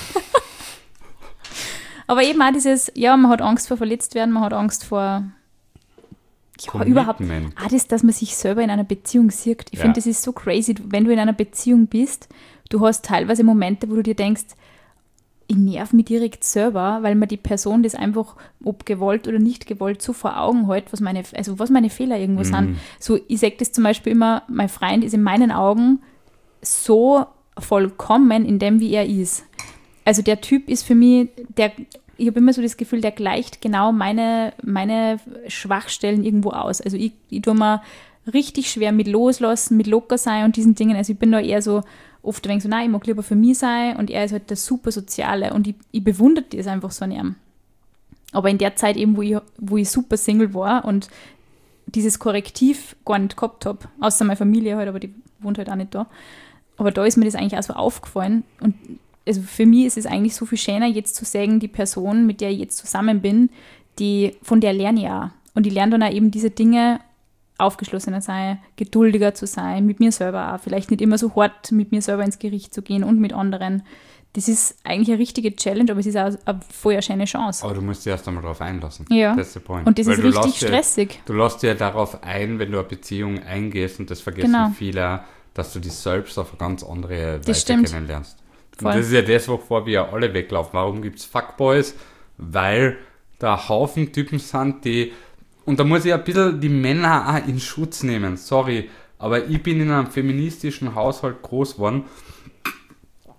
aber eben auch dieses, ja, man hat Angst vor verletzt werden, man hat Angst vor überhaupt, dass man sich selber in einer Beziehung sieht. Ich finde, das ist so crazy, wenn du in einer Beziehung bist, du hast teilweise Momente, wo du dir denkst, ich nerv mich direkt selber, weil mir die Person das einfach, ob gewollt oder nicht gewollt, so vor Augen hält, was meine Fehler irgendwo sind. So, ich sage das zum Beispiel immer, mein Freund ist in meinen Augen so vollkommen in dem, wie er ist. Also der Typ ist für mich, ich habe immer so das Gefühl, der gleicht genau meine Schwachstellen irgendwo aus. Also ich tue mir richtig schwer mit Loslassen, mit locker sein und diesen Dingen. Also ich bin da eher so, oft denke ich so, nein, ich mag lieber für mich sein und er ist halt der super Soziale und ich bewundere das einfach so an ihm. Aber in der Zeit eben, wo ich super Single war und dieses Korrektiv gar nicht gehabt habe, außer meine Familie halt, aber die wohnt halt auch nicht da. Aber da ist mir das eigentlich auch so aufgefallen und also für mich ist es eigentlich so viel schöner, jetzt zu sagen, die Person, mit der ich jetzt zusammen bin, von der lerne ich auch. Und ich lerne dann auch eben diese Dinge, aufgeschlossener sein, geduldiger zu sein, mit mir selber auch. Vielleicht nicht immer so hart mit mir selber ins Gericht zu gehen und mit anderen. Das ist eigentlich eine richtige Challenge, aber es ist auch eine voll schöne Chance. Aber du musst dich erst einmal darauf einlassen. Ja, that's the point. und das Weil ist richtig stressig. Du lässt dir darauf ein, wenn du eine Beziehung eingehst, und das vergessen viele, dass du dich selbst auf eine ganz andere Weise kennenlernst. Und das ist ja das, wovor wir ja alle weglaufen. Warum gibt es Fuckboys? Weil da Haufen Typen sind, die... Und da muss ich ein bisschen die Männer auch in Schutz nehmen. Sorry, aber ich bin in einem feministischen Haushalt groß geworden.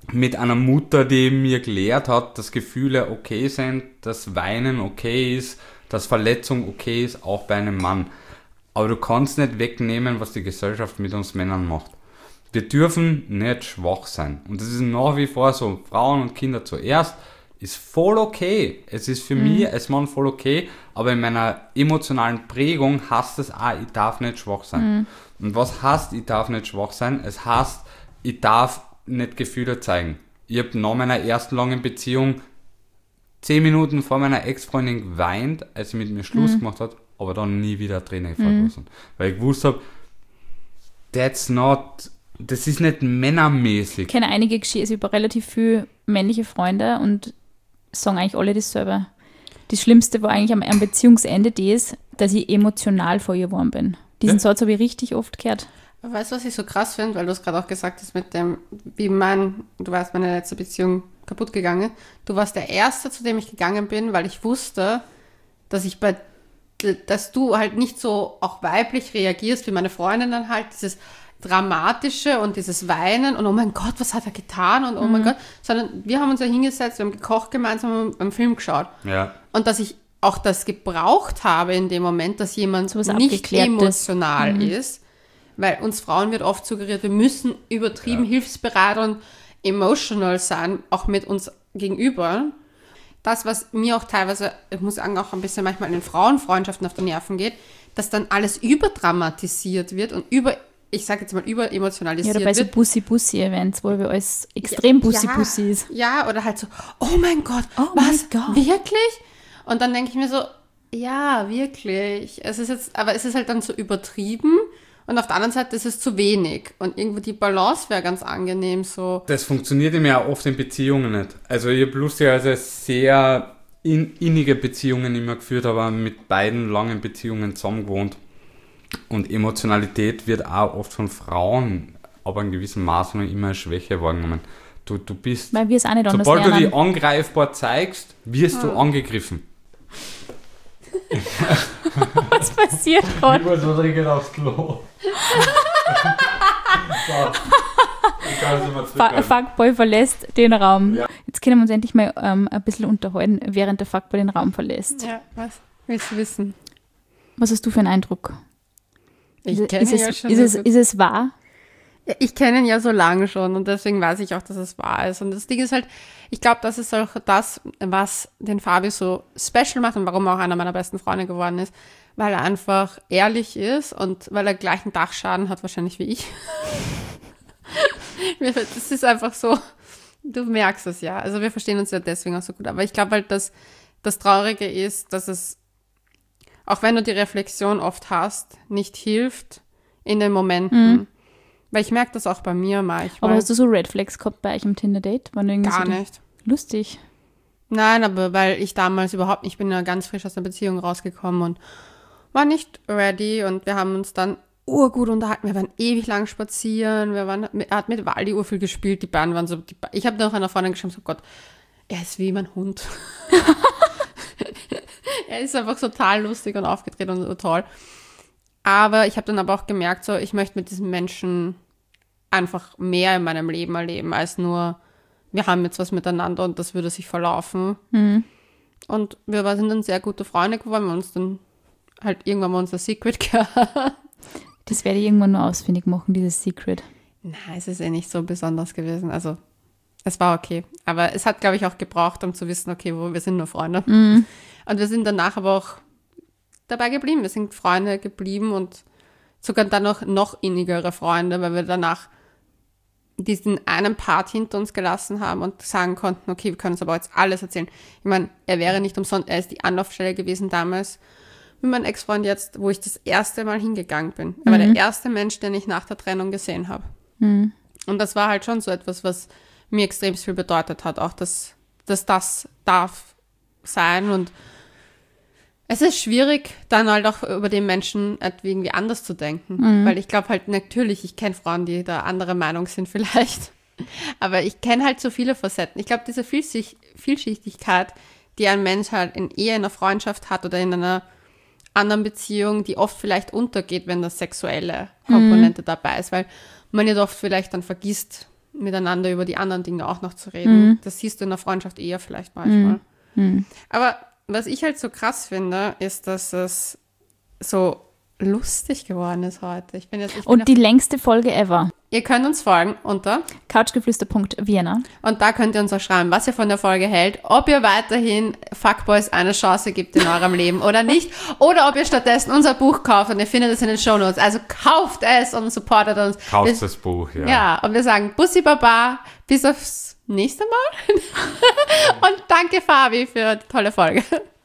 mit einer Mutter, die mir gelehrt hat, dass Gefühle okay sind, dass Weinen okay ist, dass Verletzung okay ist, auch bei einem Mann. Aber du kannst nicht wegnehmen, was die Gesellschaft mit uns Männern macht. Wir dürfen nicht schwach sein. Und das ist nach wie vor so, Frauen und Kinder zuerst, ist voll okay. Es ist für mich als Mann voll okay, aber in meiner emotionalen Prägung heißt es auch, ich darf nicht schwach sein. Und was heißt, ich darf nicht schwach sein? Es heißt, ich darf nicht Gefühle zeigen. Ich habe nach meiner ersten langen Beziehung 10 Minuten vor meiner Ex-Freundin geweint, als sie mit mir Schluss gemacht hat, aber dann nie wieder Tränen gefallen lassen. Weil ich gewusst habe, das ist nicht männermäßig. Ich kenne einige Geschichten über relativ viele männliche Freunde und sagen eigentlich alle dasselbe. Das Schlimmste war eigentlich am Beziehungsende das, dass ich emotional vor ihr geworden bin. Diesen Satz habe ich richtig oft gehört. Weißt du, was ich so krass finde, weil du es gerade auch gesagt hast mit dem, du weißt, meine letzte Beziehung kaputt gegangen. Du warst der Erste, zu dem ich gegangen bin, weil ich wusste, dass du halt nicht so auch weiblich reagierst, wie meine Freundin dann halt, dieses Dramatische und dieses Weinen und oh mein Gott, was hat er getan und oh mein Gott, sondern wir haben uns ja hingesetzt, wir haben gekocht gemeinsam, einen Film geschaut. Ja. Und dass ich auch das gebraucht habe in dem Moment, dass jemand So was nicht Abgeklärtes. emotional ist, weil uns Frauen wird oft suggeriert, wir müssen übertrieben hilfsbereit und emotional sein, auch mit uns gegenüber. Das, was mir auch teilweise, ich muss sagen, auch ein bisschen manchmal in den Frauenfreundschaften auf die Nerven geht, dass dann alles überdramatisiert wird und ich sage jetzt mal überemotionalisiert Ja, oder bei so wird. Bussi-Bussi-Events, wo wir alles extrem Bussi-Bussi ist. Ja, oder halt so, oh mein Gott, Oh was, mein Gott. wirklich? Und dann denke ich mir so, ja, wirklich. Aber es ist halt dann so übertrieben und auf der anderen Seite ist es zu wenig. Und irgendwo die Balance wäre ganz angenehm so. Das funktioniert ihm ja oft in Beziehungen nicht. Also ich habe lustigerweise sehr innige Beziehungen immer geführt, aber mit beiden langen Beziehungen zusammen gewohnt. Und Emotionalität wird auch oft von Frauen, aber in gewissem Maße noch immer als Schwäche wahrgenommen. Du bist, Weil wir es auch nicht anders sobald du lernen. dich angreifbar zeigst, wirst du angegriffen. Was passiert gerade? muss so dringend aufs Klo. Fuckboy verlässt den Raum. Ja. Jetzt können wir uns endlich mal ein bisschen unterhalten, während der Fuckboy den Raum verlässt. Ja, was willst du wissen? Was hast du für einen Eindruck? Ich Ist kenne ihn ja schon. ist es wahr? Ja, ich kenne ihn ja so lange schon und deswegen weiß ich auch, dass es wahr ist. Und das Ding ist halt, ich glaube, das ist auch das, was den Fabi so special macht und warum er auch einer meiner besten Freunde geworden ist, weil er einfach ehrlich ist und weil er gleichen Dachschaden hat wahrscheinlich wie ich. Das ist einfach so, du merkst es ja. Also wir verstehen uns ja deswegen auch so gut. Aber ich glaube halt, dass das Traurige ist, dass es, auch wenn du die Reflexion oft hast, nicht hilft in den Momenten. Weil ich merke das auch bei mir manchmal. Aber hast du so Red Flags gehabt bei euch im Tinder-Date? Gar nicht. Lustig. Nein, aber weil ich damals überhaupt nicht, ich bin ja ganz frisch aus der Beziehung rausgekommen und war nicht ready und wir haben uns dann urgut unterhalten. Wir waren ewig lang spazieren, er hat mit Waldi urviel gespielt, die beiden waren so, ich habe noch einer Freundin geschrieben, so Gott, er ist wie mein Hund. Er ist einfach total lustig und aufgedreht und so toll. Aber ich habe dann aber auch gemerkt, so ich möchte mit diesem Menschen einfach mehr in meinem Leben erleben, als nur, wir haben jetzt was miteinander und das würde sich verlaufen. Und wir sind dann sehr gute Freunde geworden, wir haben uns dann halt irgendwann mal unser Secret gehabt. Das werde ich irgendwann nur ausfindig machen, dieses Secret. Nein, es ist nicht so besonders gewesen. Also, es war okay. Aber es hat, glaube ich, auch gebraucht, um zu wissen, okay, wir sind nur Freunde. Und wir sind danach aber auch dabei geblieben. Wir sind Freunde geblieben und sogar dann noch innigere Freunde, weil wir danach diesen einen Part hinter uns gelassen haben und sagen konnten, okay, wir können uns aber jetzt alles erzählen. Ich meine, er wäre nicht umsonst, er ist die Anlaufstelle gewesen damals mit meinem Ex-Freund jetzt, wo ich das erste Mal hingegangen bin. Er war der erste Mensch, den ich nach der Trennung gesehen habe. Und das war halt schon so etwas, was mir extrem viel bedeutet hat, auch dass das darf sein. Und es ist schwierig, dann halt auch über den Menschen irgendwie anders zu denken. Weil ich glaube halt natürlich, ich kenne Frauen, die da anderer Meinung sind vielleicht. Aber ich kenne halt so viele Facetten. Ich glaube, diese Vielschichtigkeit, die ein Mensch halt in einer Freundschaft hat oder in einer anderen Beziehung, die oft vielleicht untergeht, wenn das sexuelle Komponente dabei ist, weil man ja oft vielleicht dann vergisst, miteinander über die anderen Dinge auch noch zu reden. Das siehst du in der Freundschaft eher vielleicht manchmal. Aber was ich halt so krass finde, ist, dass es so lustig geworden ist heute. Und die längste Folge ever. Ihr könnt uns folgen unter couchgeflüster.vienna. und da könnt ihr uns auch schreiben, was ihr von der Folge hält, ob ihr weiterhin Fuckboys eine Chance gibt in eurem Leben oder nicht, oder ob ihr stattdessen unser Buch kauft und ihr findet es in den Shownotes. Also kauft es und supportet uns. Kauft das Buch, ja. Ja, und wir sagen Bussi Baba, bis aufs nächste Mal. Und danke Fabi für die tolle Folge.